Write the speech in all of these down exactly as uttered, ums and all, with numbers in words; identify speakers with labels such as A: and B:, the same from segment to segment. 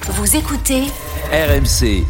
A: Vous écoutez
B: R M C.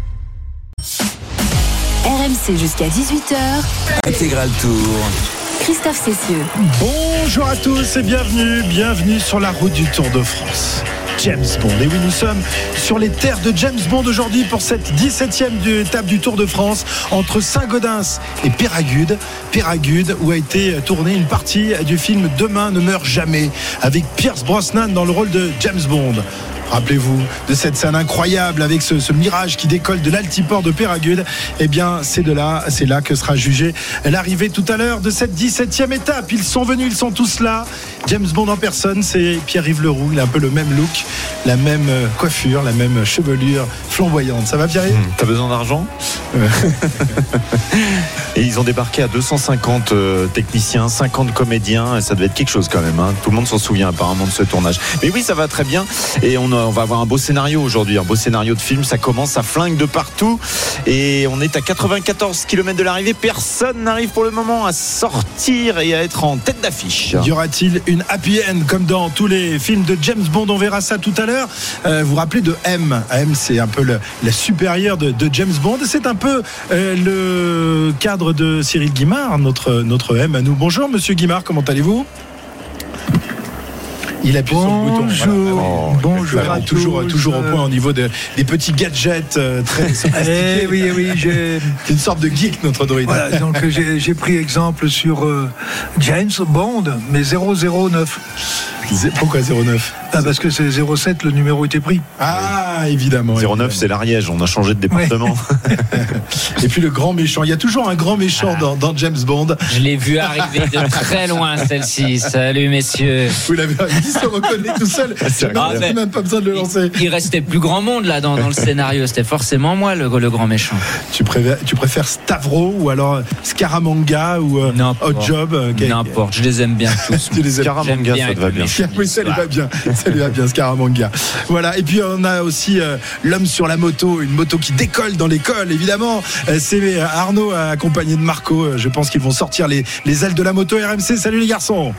A: R M C jusqu'à dix-huit heures.
B: Intégral Tour.
A: Christophe Cessieux.
C: Bonjour à tous et bienvenue, bienvenue sur la route du Tour de France. James Bond. Et oui, nous sommes sur les terres de James Bond aujourd'hui pour cette dix-septième étape du Tour de France entre Saint-Gaudens et Peyragudes. Peyragudes où a été tournée une partie du film Demain ne meurt jamais avec Pierce Brosnan dans le rôle de James Bond. Rappelez-vous de cette scène incroyable avec ce, ce mirage qui décolle de l'altiport de Peyragudes. Eh bien, c'est de là, c'est là que sera jugée l'arrivée tout à l'heure de cette dix-septième étape. Ils sont venus, ils sont tous là. James Bond en personne, c'est Pierre-Yves Leroux. Il a un peu le même look, la même coiffure, la même chevelure flamboyante. Ça va, Pierre-Yves ?
D: mmh, T'as besoin d'argent ? Et ils ont débarqué à deux cent cinquante euh, techniciens, cinquante comédiens. Ça devait être quelque chose quand même, hein. Tout le monde s'en souvient apparemment de ce tournage. Mais oui, ça va très bien. Et on, a, on va avoir un beau scénario aujourd'hui, un beau scénario de film. Ça commence, ça flingue de partout. Et on est à quatre-vingt-quatorze kilomètres de l'arrivée. Personne n'arrive pour le moment à sortir et à être en tête d'affiche.
C: Y aura-t-il une happy end comme dans tous les films de James Bond? On verra ça tout à l'heure. Euh, vous vous rappelez de M. M, c'est un peu le, la supérieure de, de James Bond. C'est un peu euh, le cadre de Cyril Guimard, notre, notre M à nous. Bonjour Monsieur Guimard, comment allez-vous? Il appuie
E: bonjour,
C: sur le bouton. Voilà.
E: Oh, bonjour à
C: toujours,
E: tous.
C: toujours au point au niveau de, des petits gadgets euh, très sophistiqués.
E: Eh oui, oui, j'ai...
C: C'est une sorte de geek, notre droïde.
E: Voilà, donc j'ai, j'ai pris exemple sur euh, James Bond, mais zéro zéro neuf.
C: Pourquoi zéro neuf?
E: Ah, parce que c'est zéro sept, le numéro était pris.
C: Ah, évidemment.
D: zéro neuf, c'est l'Ariège, on a changé de département.
E: Ouais.
C: Et puis le grand méchant. Il y a toujours un grand méchant dans, dans James Bond.
F: Je l'ai vu arriver de très loin, celle-ci. Salut, messieurs.
C: Vous l'avez il se reconnaît tout seul.
F: Ah,
C: il n'a même pas besoin de le lancer.
F: Il, il restait plus grand monde là dans, dans le scénario. C'était forcément moi le, le grand méchant.
C: Tu préfères, tu préfères Stavro ou alors Scaramanga ou euh, Hot Job euh,
F: N'importe, je les aime bien tous.
C: Tu les aimes.
D: Scaramanga, ça te va bien.
C: Oui, ça lui va bien. Ça lui va bien, Scaramanga. Voilà. Et puis on a aussi euh, l'homme sur la moto, une moto qui décolle dans l'école, évidemment. Euh, c'est Arnaud accompagné de Marco. Euh, je pense qu'ils vont sortir les, les ailes de la moto R M C. Salut les garçons.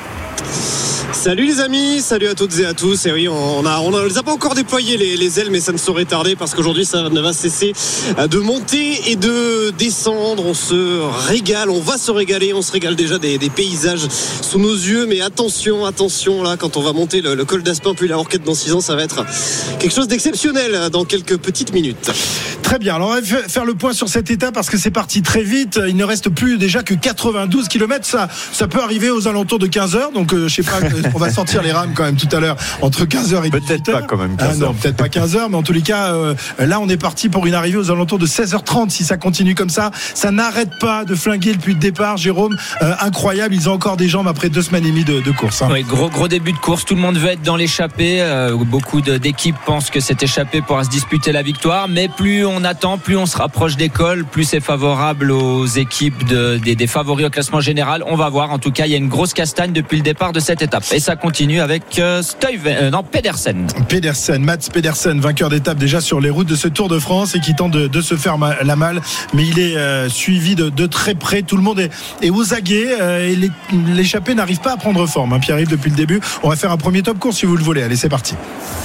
G: Salut les amis, salut à toutes et à tous. Et oui, on a, on a, on les a pas encore déployé les, les ailes, mais ça ne saurait tarder parce qu'aujourd'hui ça ne va cesser de monter et de descendre. On se régale, on va se régaler, on se régale déjà des, des paysages sous nos yeux. Mais attention, attention là, quand on va monter le, le col d'Aspin puis la Roquette dans six ans, ça va être quelque chose d'exceptionnel dans quelques petites minutes.
C: Très bien, alors on va faire le point sur cette étape parce que c'est parti très vite. Il ne reste plus déjà que quatre-vingt-douze kilomètres. Ça, ça peut arriver aux alentours de quinze heures. Donc euh, je sais pas, on va sortir les rames quand même tout à l'heure entre quinze heures et dix-huit heures.
D: Peut-être pas quand même quinze heures.
C: Ah non, peut-être pas quinze heures, mais en tous les cas, euh, là on est parti pour une arrivée aux alentours de seize heures trente. Si ça continue comme ça, ça n'arrête pas de flinguer depuis le départ. Jérôme, euh, incroyable, ils ont encore des jambes après deux semaines et demie de, de course. Hein.
F: Oui, gros, gros début de course, tout le monde veut être dans l'échappée. Euh, beaucoup de, d'équipes pensent que cette échappée pourra se disputer la victoire, mais plus on attend, plus on se rapproche des cols, plus c'est favorable aux équipes de, des, des favoris au classement général. On va voir, en tout cas, il y a une grosse castagne depuis le départ de cette étape. Et ça continue avec euh, Stuyven, euh, non, Pedersen.
C: Pedersen, Mats Pedersen, vainqueur d'étape déjà sur les routes de ce Tour de France et qui tente de, de se faire ma, la malle, mais il est euh, suivi de, de très près. Tout le monde est, est aux aguets euh, et les, l'échappée n'arrive pas à prendre forme. Hein, Pierre-Yves, depuis le début. On va faire un premier top course si vous le voulez. Allez, c'est parti.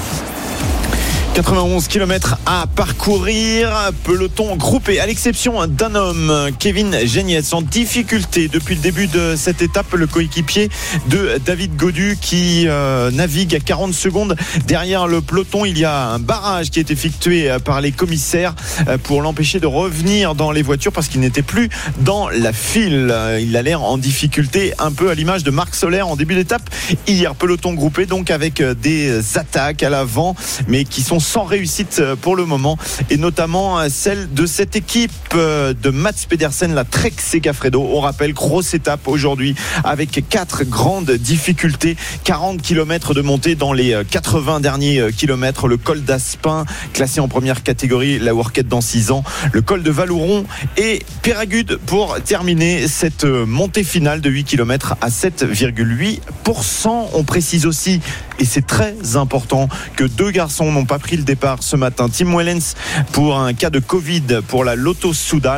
D: quatre-vingt-onze kilomètres à parcourir, peloton groupé à l'exception d'un homme, Kevin Geniez, en difficulté depuis le début de cette étape, le coéquipier de David Gaudu qui euh, navigue à quarante secondes derrière le peloton. Il y a un barrage qui est effectué par les commissaires pour l'empêcher de revenir dans les voitures parce qu'il n'était plus dans la file. Il a l'air en difficulté, un peu à l'image de Marc Soler en début d'étape hier. Peloton groupé donc avec des attaques à l'avant mais qui sont sans réussite pour le moment, et notamment celle de cette équipe de Mats Pedersen, la Trek Segafredo. On rappelle, grosse étape aujourd'hui avec quatre grandes difficultés, quarante kilomètres de montée dans les quatre-vingts derniers kilomètres, le col d'Aspin classé en première catégorie, la Roquette dans six ans, le col de Valouron et Peyragudes pour terminer cette montée finale de huit kilomètres à sept virgule huit pour cent. On précise aussi, et c'est très important, que deux garçons n'ont pas pris le départ ce matin. Tim Wellens pour un cas de Covid pour la Lotto Soudal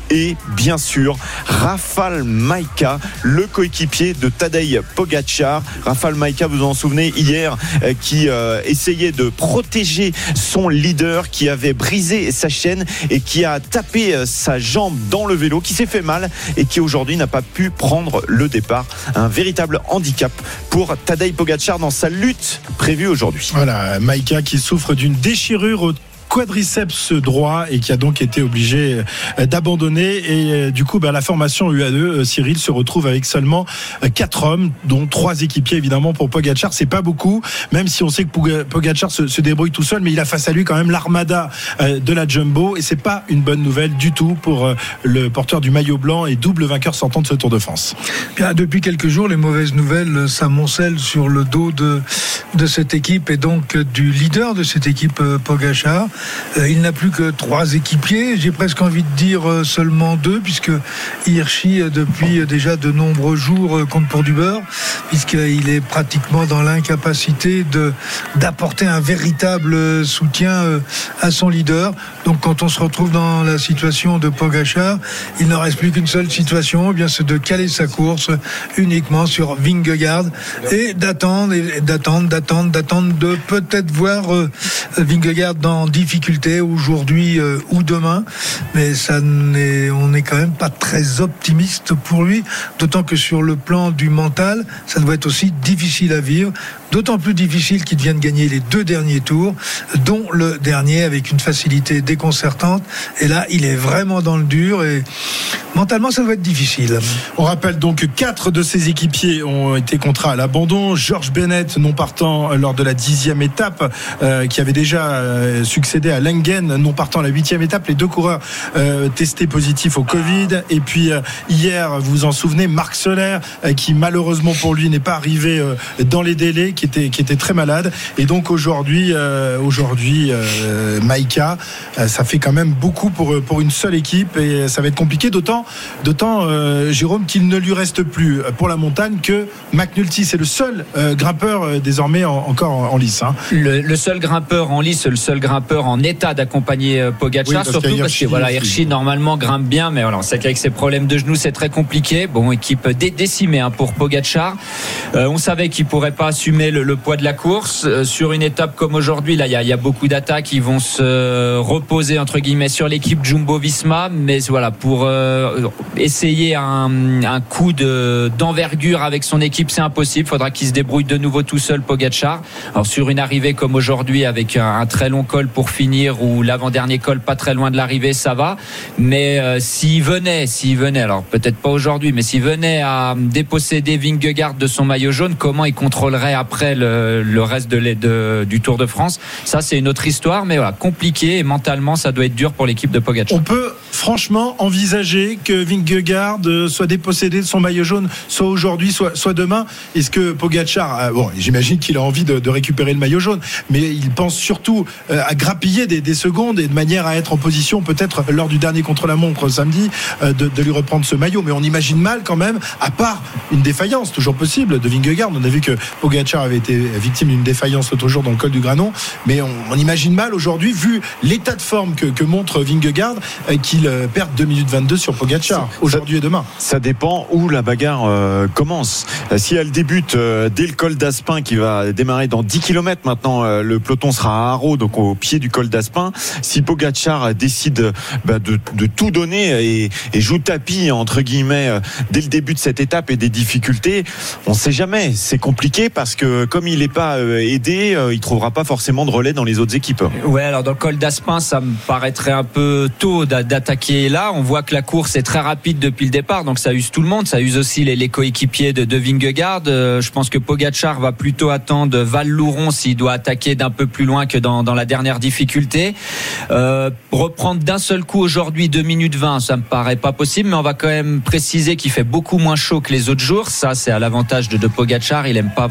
D: et bien sûr Rafał Majka, le coéquipier de Tadej Pogačar. Rafał Majka, vous vous en souvenez, hier euh, qui euh, essayait de protéger son leader, qui avait brisé sa chaîne et qui a tapé euh, sa jambe dans le vélo, qui s'est fait mal et qui aujourd'hui n'a pas pu prendre le départ. Un véritable handicap pour Tadej Pogačar dans sa lutte prévue aujourd'hui.
C: Voilà, Majka qui souffre d'une déchirure au quadriceps droit et qui a donc été obligé d'abandonner. Et du coup, bah, la formation U A E, Cyril, se retrouve avec seulement quatre hommes, dont trois équipiers évidemment pour Pogačar. C'est pas beaucoup, même si on sait que Pogačar se, se débrouille tout seul, mais il a face à lui quand même l'armada de la Jumbo, et c'est pas une bonne nouvelle du tout pour le porteur du maillot blanc et double vainqueur sortant de ce Tour de France.
E: Bien, depuis quelques jours, les mauvaises nouvelles s'amoncellent sur le dos de, de cette équipe et donc du leader de cette équipe, Pogačar. Il n'a plus que trois équipiers, j'ai presque envie de dire seulement deux, puisque Hirschi depuis déjà de nombreux jours compte pour du beurre, puisqu'il est pratiquement dans l'incapacité de, d'apporter un véritable soutien à son leader. Donc quand on se retrouve dans la situation de Pogačar, il ne reste plus qu'une seule situation, eh bien c'est de caler sa course uniquement sur Vingegaard et d'attendre, et d'attendre, d'attendre, d'attendre, de peut-être voir Vingegaard dans difficulté aujourd'hui euh, ou demain, mais ça n'est, on n'est quand même pas très optimiste pour lui, d'autant que sur le plan du mental, ça doit être aussi difficile à vivre, d'autant plus difficile qu'il vient de gagner les deux derniers tours, dont le dernier avec une facilité déconcertante, et là il est vraiment dans le dur et mentalement ça doit être difficile.
C: On rappelle donc que quatre de ses équipiers ont été contraints à l'abandon. George Bennett, non partant lors de la dixième étape, euh, qui avait déjà euh, succédé à Lengen, non partant à la huitième étape. Les deux coureurs euh, testés positifs au Covid. Et puis euh, hier, vous vous en souvenez, Marc Soler, euh, qui malheureusement pour lui n'est pas arrivé euh, dans les délais, qui était, qui était très malade. Et donc aujourd'hui, euh, aujourd'hui euh, Majka, euh, ça fait quand même beaucoup pour, pour une seule équipe et ça va être compliqué, d'autant D'autant, euh, Jérôme, qu'il ne lui reste plus pour la montagne que McNulty. C'est le seul euh, grimpeur euh, désormais en, encore en, en lice. Hein.
F: Le, le seul grimpeur en lice, le seul grimpeur en état d'accompagner euh, Pogačar, oui, parce surtout parce que voilà, Hirschi normalement grimpe bien, mais voilà, on sait qu'avec ses problèmes de genoux, c'est très compliqué. Bon, équipe dé- décimée hein, pour Pogačar. Euh, on savait qu'il pourrait pas assumer le, le poids de la course euh, sur une étape comme aujourd'hui. Là, il y, y a beaucoup d'attaques qui vont se euh, reposer entre guillemets sur l'équipe Jumbo-Visma, mais voilà pour euh, essayer un, un coup de, d'envergure avec son équipe, c'est impossible. Il faudra qu'il se débrouille de nouveau tout seul, Pogačar. Alors sur une arrivée comme aujourd'hui avec un, un très long col pour finir ou l'avant-dernier col pas très loin de l'arrivée, ça va. Mais euh, s'il venait, s'il venait, alors peut-être pas aujourd'hui, mais s'il venait à déposséder Vingegaard de son maillot jaune, comment il contrôlerait après le, le reste de, de, du Tour de France? Ça, c'est une autre histoire, mais voilà, compliqué et mentalement, ça doit être dur pour l'équipe de Pogačar.
C: On peut franchement envisager que Vingegaard soit dépossédé de son maillot jaune, soit aujourd'hui, soit, soit demain. Est-ce que Pogačar, bon, j'imagine qu'il a envie de, de récupérer le maillot jaune, mais il pense surtout à grappiller des, des secondes et de manière à être en position, peut-être lors du dernier contre-la-montre samedi, de, de lui reprendre ce maillot. Mais on imagine mal quand même, à part une défaillance, toujours possible, de Vingegaard. On a vu que Pogačar avait été victime d'une défaillance l'autre jour dans le col du Granon, mais on, on imagine mal aujourd'hui, vu l'état de forme que, que montre Vingegaard, qu'il perde deux minutes vingt-deux sur Pogačar aujourd'hui et demain.
D: Ça dépend où la bagarre euh, commence. Si elle débute euh, dès le col d'Aspin, qui va démarrer dans dix kilomètres maintenant, euh, le peloton sera à Haro, donc au pied du col d'Aspin. Si Pogačar décide bah, de, de tout donner et, et joue tapis entre guillemets euh, dès le début de cette étape et des difficultés, on ne sait jamais. C'est compliqué parce que comme il n'est pas euh, aidé, euh, il trouvera pas forcément de relais dans les autres équipes.
F: Ouais, alors dans le col d'Aspin, ça me paraîtrait un peu tôt d'attaquer là. On voit que la course est très rapide depuis le départ, donc ça use tout le monde, ça use aussi les, les coéquipiers de, de Vingegaard. Euh, je pense que Pogačar va plutôt attendre Val-Louron s'il doit attaquer d'un peu plus loin que dans, dans la dernière difficulté. Euh, reprendre d'un seul coup aujourd'hui deux minutes vingt, ça me paraît pas possible, mais on va quand même préciser qu'il fait beaucoup moins chaud que les autres jours. Ça, c'est à l'avantage de, de Pogačar. Il aime pas vraiment quand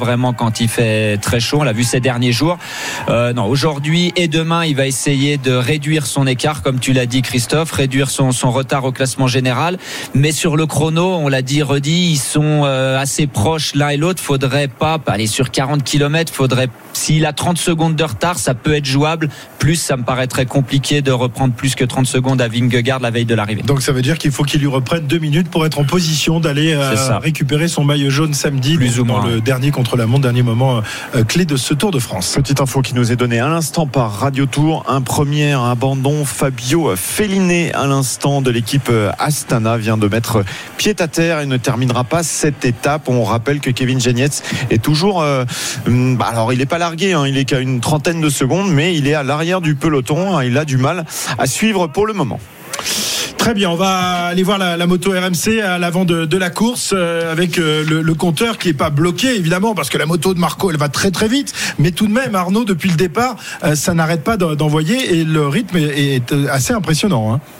F: quand il fait très chaud. On l'a vu ces derniers jours. Euh, non, aujourd'hui et demain, il va essayer de réduire son écart, comme tu l'as dit, Christophe, réduire son, son retard au classement général. Mais sur le chrono, on l'a dit, redit, ils sont euh, assez proches l'un et l'autre. Faudrait pas aller sur quarante kilomètres. Faudrait, s'il a trente secondes de retard, ça peut être jouable. Plus, ça me paraît très compliqué de reprendre plus que trente secondes à Vingegaard la veille de l'arrivée.
C: Donc ça veut dire qu'il faut qu'il lui reprenne deux minutes pour être en position d'aller euh, récupérer son maillot jaune samedi, plus ou moins, dans le dernier contre-la-montre, dernier moment euh, clé de ce Tour de France.
D: Petite info qui nous est donnée à l'instant par Radio Tour. Un premier abandon, Fabio Felliné à l'instant de l'équipe Astana vient de mettre pied à terre et ne terminera pas cette étape. On rappelle que Kevin Genietz est toujours euh, alors il n'est pas largué, hein, il est qu'à une trentaine de secondes, mais il est à l'arrière du peloton, hein, il a du mal à suivre pour le moment.
C: Très bien, on va aller voir la, la moto R M C à l'avant de, de la course euh, avec euh, le, le compteur qui n'est pas bloqué évidemment parce que la moto de Marco elle va très très vite, mais tout de même Arnaud, depuis le départ euh, ça n'arrête pas d'envoyer et le rythme est, est assez impressionnant, hein.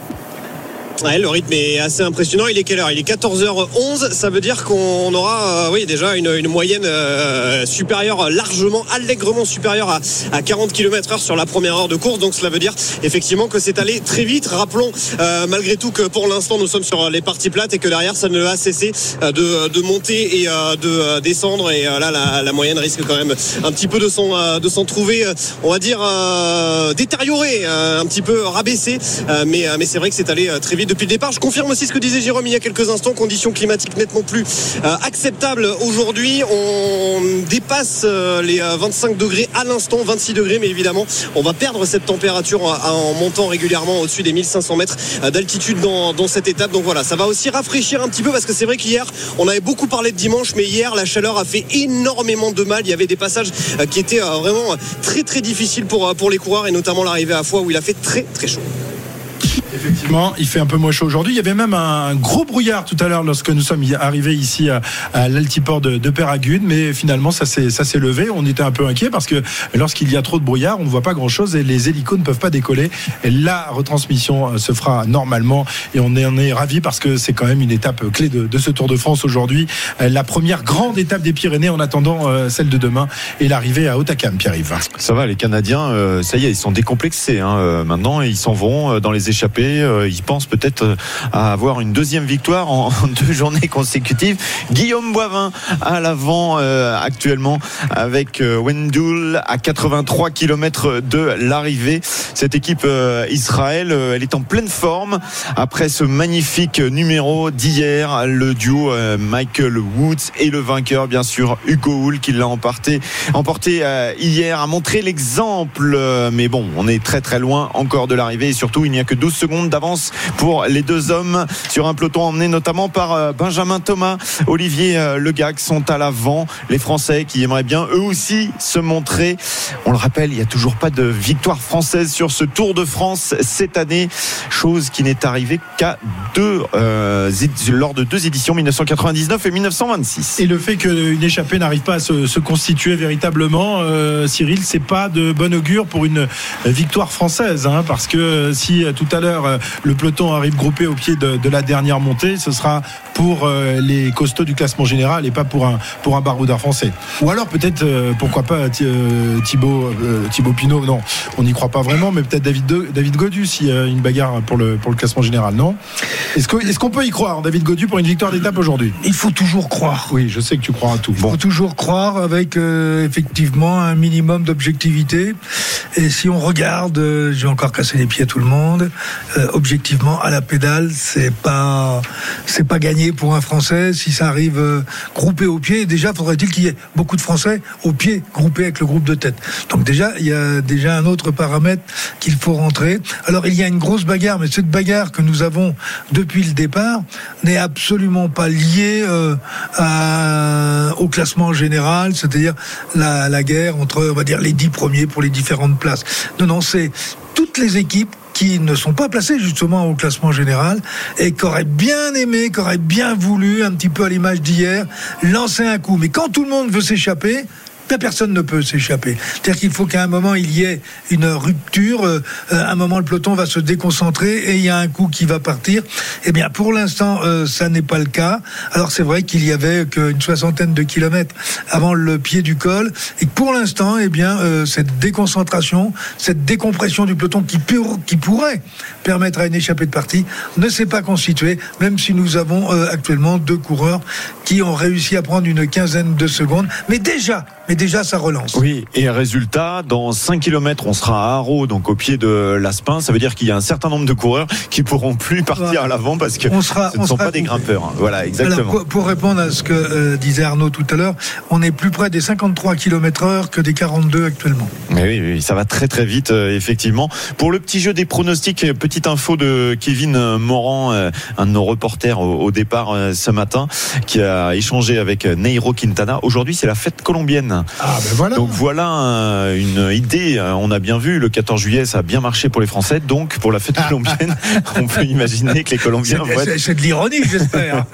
G: Ouais, le rythme est assez impressionnant. Il est quelle heure ? Il est quatorze heures onze. Ça veut dire qu'on aura euh, oui, déjà une, une moyenne euh, supérieure, largement, allègrement supérieure à, à quarante kilomètres heure sur la première heure de course. Donc cela veut dire effectivement que c'est allé très vite. Rappelons euh, malgré tout que pour l'instant nous sommes sur les parties plates et que derrière ça ne va cesser de, de monter et euh, de descendre. Et euh, là la, la moyenne risque quand même un petit peu de s'en, euh, de s'en trouver, euh, on va dire, euh, détériorée, euh, un petit peu rabaissée. Euh, mais, euh, mais c'est vrai que c'est allé euh, très vite depuis le départ. Je confirme aussi ce que disait Jérôme il y a quelques instants, conditions climatiques nettement plus euh, acceptables aujourd'hui. On dépasse euh, les euh, vingt-cinq degrés à l'instant, vingt-six degrés, mais évidemment on va perdre cette température en, en montant régulièrement au-dessus des mille cinq cents mètres d'altitude dans, dans cette étape. Donc voilà, ça va aussi rafraîchir un petit peu parce que c'est vrai qu'hier on avait beaucoup parlé de dimanche, mais hier la chaleur a fait énormément de mal. Il y avait des passages euh, qui étaient euh, vraiment très très difficiles pour, pour les coureurs et notamment l'arrivée à Foix où il a fait très très chaud.
C: Effectivement, il fait un peu moins chaud aujourd'hui. Il y avait même un gros brouillard tout à l'heure lorsque nous sommes arrivés ici à, à l'altiport de, de Péragude, mais finalement ça s'est, ça s'est levé. On était un peu inquiets parce que lorsqu'il y a trop de brouillard, on ne voit pas grand-chose et les hélicos ne peuvent pas décoller. Et la retransmission se fera normalement et on en est ravis parce que c'est quand même une étape clé de, de ce Tour de France aujourd'hui. La première grande étape des Pyrénées en attendant celle de demain et l'arrivée à Hautacam, Pierre-Yves.
D: Ça va, les Canadiens, euh, ça y est, ils sont décomplexés, hein, euh, maintenant ils s'en vont dans les échappées. Ils pensent peut-être à avoir une deuxième victoire en deux journées consécutives. Guillaume Boivin à l'avant euh, actuellement avec euh, Wendul à quatre-vingt-trois kilomètres de l'arrivée. Cette équipe euh, Israël, euh, elle est en pleine forme après ce magnifique numéro d'hier, le duo euh, Michael Woods et le vainqueur bien sûr Hugo Hull qui l'a emporté, emporté euh, hier, a montré l'exemple, euh, mais bon, on est très très loin encore de l'arrivée et surtout il n'y a que douze secondes d'avance pour les deux hommes sur un peloton emmené notamment par Benjamin Thomas, Olivier Legac sont à l'avant. Les Français qui aimeraient bien eux aussi se montrer. On le rappelle, il n'y a toujours pas de victoire française sur ce Tour de France cette année, chose qui n'est arrivée qu'à deux euh, lors de deux éditions, dix-neuf cent quatre-vingt-dix-neuf et dix-neuf cent vingt-six.
C: Et le fait qu'une échappée n'arrive pas à se, se constituer véritablement, euh, Cyril, c'est pas de bon augure pour une victoire française, hein, parce que si tout à l'heure le peloton arrive groupé au pied de, de la dernière montée, ce sera pour euh, les costauds du classement général et pas pour un, pour un baroudeur français. Ou alors peut-être, euh, pourquoi pas euh, Thibaut, euh, Thibaut Pinot, non, on n'y croit pas vraiment, mais peut-être David, de, David Gaudu s'il y a une bagarre pour le, pour le classement général, non ? Est-ce, que, est-ce qu'on peut y croire, David Gaudu, pour une victoire d'étape aujourd'hui ?
E: Il faut toujours croire.
C: Oui, je sais que tu crois à tout.
E: Il faut bon. toujours croire avec euh, effectivement un minimum d'objectivité. Et si on regarde, euh, j'ai encore cassé les pieds à tout le monde, euh, objectivement, à la pédale, c'est pas, c'est pas gagné pour un Français. Si ça arrive euh, groupé au pied, déjà, faudrait-il qu'il y ait beaucoup de Français au pied, groupés avec le groupe de tête. Donc déjà, il y a déjà un autre paramètre qu'il faut rentrer. Alors, il y a une grosse bagarre, mais cette bagarre que nous avons depuis le départ n'est absolument pas liée euh, à, au classement général, c'est-à-dire la, la guerre entre, on va dire, les dix premiers pour les différentes places. Non, non, c'est toutes les équipes qui ne sont pas placés justement au classement général et qui auraient bien aimé, qui auraient bien voulu, un petit peu à l'image d'hier, lancer un coup. Mais quand tout le monde veut s'échapper, personne ne peut s'échapper. C'est-à-dire qu'il faut qu'à un moment il y ait une rupture, euh, à un moment le peloton va se déconcentrer et il y a un coup qui va partir. Eh bien pour l'instant euh, ça n'est pas le cas. Alors c'est vrai qu'il y avait qu'une soixantaine de kilomètres avant le pied du col et que pour l'instant eh bien euh, cette déconcentration, cette décompression du peloton qui, peut, qui pourrait permettre à une échappée de partie ne s'est pas constituée, même si nous avons euh, actuellement deux coureurs qui ont réussi à prendre une quinzaine de secondes. Mais déjà, mais déjà ça relance.
D: Oui, et résultat, dans cinq kilomètres, on sera à Haro, donc au pied de l'Aspin. Ça veut dire qu'il y a un certain nombre de coureurs qui pourront plus partir voilà. à l'avant parce que on sera, ce ne sont pas coupé. Des grimpeurs. Hein. Voilà, exactement.
E: Alors, pour, pour répondre à ce que euh, disait Arnaud tout à l'heure, on est plus près des cinquante-trois kilomètres heure que des quarante-deux actuellement.
D: Mais oui, oui, ça va très très vite, euh, effectivement. Pour le petit jeu des pronostics, petite info de Kevin Morand, euh, un de nos reporters au, au départ euh, ce matin, qui a échangé avec Nairo Quintana. Aujourd'hui, c'est la fête colombienne.
C: Ah ben voilà.
D: Donc voilà euh, une idée. On a bien vu, le quatorze juillet, ça a bien marché pour les Français. Donc pour la fête colombienne, on peut imaginer que les Colombiens
E: c'est,
D: vont être...
E: c'est, c'est de l'ironie, j'espère.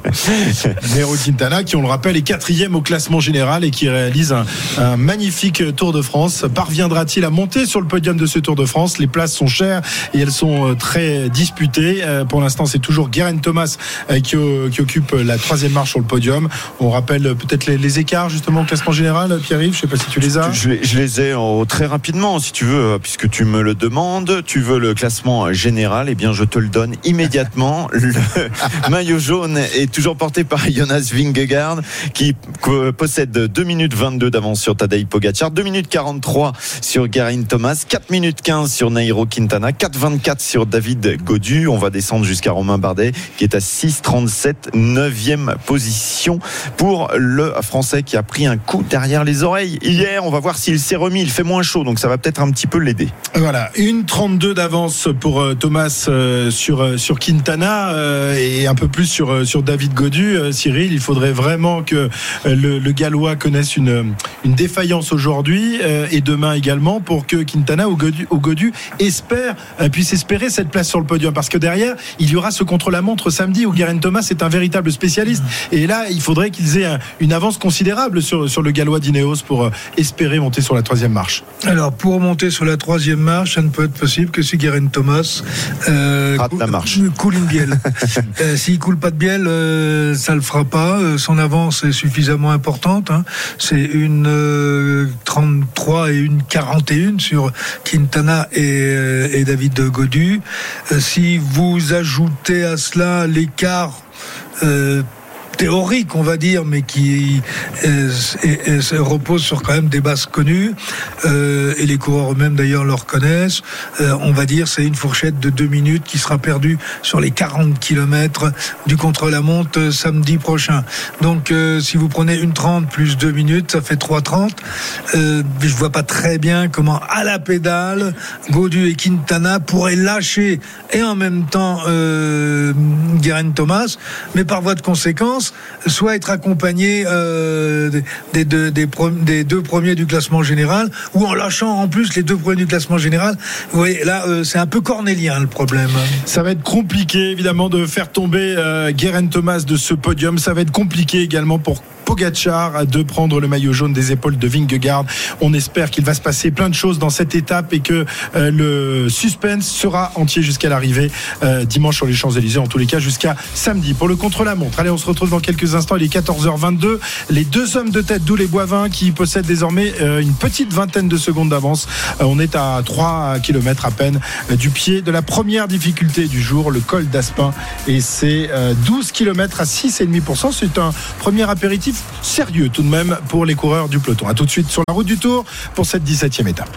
C: Nairo Quintana, qui on le rappelle est quatrième au classement général et qui réalise un, un magnifique Tour de France. Parviendra-t-il à monter sur le podium de ce Tour de France? Les places sont chères et elles sont très disputées. Pour l'instant, c'est toujours Geraint Thomas qui, qui occupe la troisième marche sur le podium. On rappelle peut-être les, les écarts justement au classement général, Pierre-Yves, je ne sais pas si tu les as.
D: Je, je les ai oh, très rapidement, si tu veux, puisque tu me le demandes. Tu veux le classement général, eh bien je te le donne immédiatement. Le maillot jaune est toujours porté par Jonas Vingegaard, qui possède deux minutes vingt-deux d'avance sur Tadej Pogacar, deux minutes quarante-trois sur Geraint Thomas, quatre minutes quinze sur Nairo Quintana, quatre vingt-quatre sur David Gaudu. On va descendre jusqu'à Romain Bardet, qui est à six trente-sept, neuvième position pour le Français qui a pris un coup derrière les oreilles hier. On va voir s'il s'est remis. Il fait moins chaud, donc ça va peut-être un petit peu l'aider.
C: Voilà, une trente-deux d'avance pour euh, Thomas euh, sur euh, sur Quintana euh, et un peu plus sur euh, sur David Gaudu. Euh, Cyril, il faudrait vraiment que euh, le, le Gallois connaisse une une défaillance aujourd'hui euh, et demain également pour que Quintana ou Gaudu, ou Gaudu espère euh, puisse espérer cette place sur le podium, parce que derrière il y aura ce contre-la-montre samedi où Geraint Thomas est un véritable spécialiste et là il faudrait qu'ils aient un, une avance considérable sur sur le Gallois d'Ineos pour euh, espérer monter sur la troisième marche.
E: Alors pour monter sur la troisième marche, ça ne peut être possible que si Geraint Thomas euh,
D: rate la marche,
E: coule une bielle. euh, s'il coule pas de bielle, euh, ça le fera pas. Euh, son avance est suffisamment importante. Hein. C'est une euh, trente-trois et une quarante et un sur Quintana et, euh, et David Gaudu. Euh, si vous ajoutez à cela l'écart euh, théorique, on va dire, mais qui euh, et, et, et repose sur quand même des bases connues, euh, et les coureurs eux-mêmes d'ailleurs le reconnaissent. Euh, on va dire c'est une fourchette de deux minutes qui sera perdue sur les quarante kilomètres du contre-la-montre euh, samedi prochain. Donc euh, si vous prenez une trente plus deux minutes, ça fait trois trente. Euh, je vois pas très bien comment à la pédale Gaudu et Quintana pourraient lâcher et en même temps euh, Geraint Thomas, mais par voie de conséquence soit être accompagné euh, des, des, des, des deux premiers du classement général, ou en lâchant en plus les deux premiers du classement général. Vous voyez, là euh, c'est un peu cornélien le problème.
C: Ça va être compliqué évidemment de faire tomber euh, Geraint Thomas de ce podium. Ça va être compliqué également pour Pogacar de prendre le maillot jaune des épaules de Vingegaard. On espère qu'il va se passer plein de choses dans cette étape et que euh, le suspense sera entier jusqu'à l'arrivée euh, dimanche sur les Champs-Élysées, en tous les cas jusqu'à samedi pour le contre-la-montre. Allez, on se retrouve dans quelques instants, il est quatorze heures vingt-deux. Les deux hommes de tête, Doul et Boivin, qui possèdent désormais euh, une petite vingtaine de secondes d'avance. Euh, on est à trois kilomètres à peine euh, du pied de la première difficulté du jour, le col d'Aspin, et c'est euh, douze kilomètres à six virgule cinq pour cent. C'est un premier apéritif sérieux tout de même pour les coureurs du peloton. A tout de suite sur la route du Tour pour cette dix-septième étape.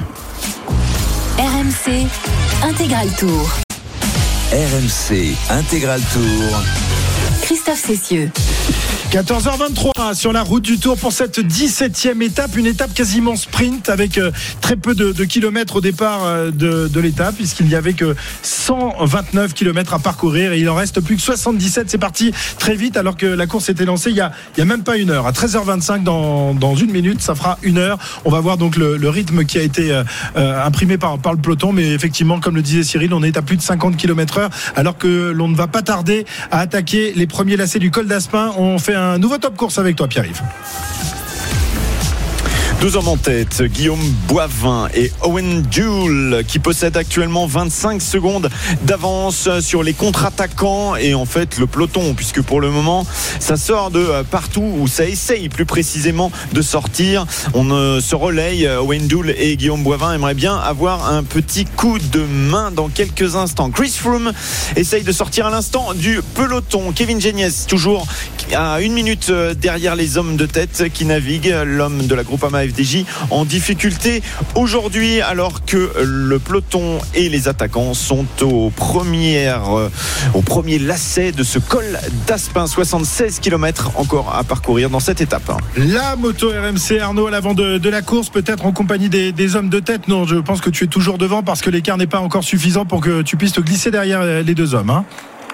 A: R M C Intégral Tour.
B: R M C Intégral Tour.
A: Christophe Cessieux.
C: quatorze heures vingt-trois sur la route du Tour pour cette dix-septième étape, une étape quasiment sprint avec euh, très peu de, de kilomètres au départ euh, de, de l'étape, puisqu'il n'y avait que cent vingt-neuf kilomètres à parcourir et il en reste plus que soixante-dix-sept. C'est parti très vite alors que la course était lancée il y a, il y a même pas une heure. À treize heures vingt-cinq, dans, dans une minute, ça fera une heure. On va voir donc le, le rythme qui a été euh, euh, imprimé par, par le peloton, mais effectivement, comme le disait Cyril, on est à plus de cinquante kilomètres heure alors que l'on ne va pas tarder à attaquer les premiers lacets du col d'Aspin. On fait un nouveau top course avec toi, Pierre-Yves.
D: Deux hommes en tête, Guillaume Boivin et Owen Dull, qui possèdent actuellement vingt-cinq secondes d'avance sur les contre-attaquants et en fait le peloton, puisque pour le moment ça sort de partout où ça essaye plus précisément de sortir. On euh, se relaye. Owen Dull et Guillaume Boivin aimeraient bien avoir un petit coup de main dans quelques instants. Chris Froome essaye de sortir à l'instant du peloton. Kevin Geniez toujours à une minute derrière les hommes de tête qui naviguent. L'homme de la Groupama F D J en difficulté aujourd'hui, alors que le peloton et les attaquants sont au premier, au premier lacet de ce col d'Aspin. soixante-seize kilomètres encore à parcourir dans cette étape.
C: La moto R M C, Arnaud, à l'avant de, de la course, peut-être en compagnie des, des hommes de tête. Non, je pense que tu es toujours devant parce que l'écart n'est pas encore suffisant pour que tu puisses te glisser derrière les deux hommes, hein.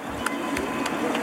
C: Arnaud ?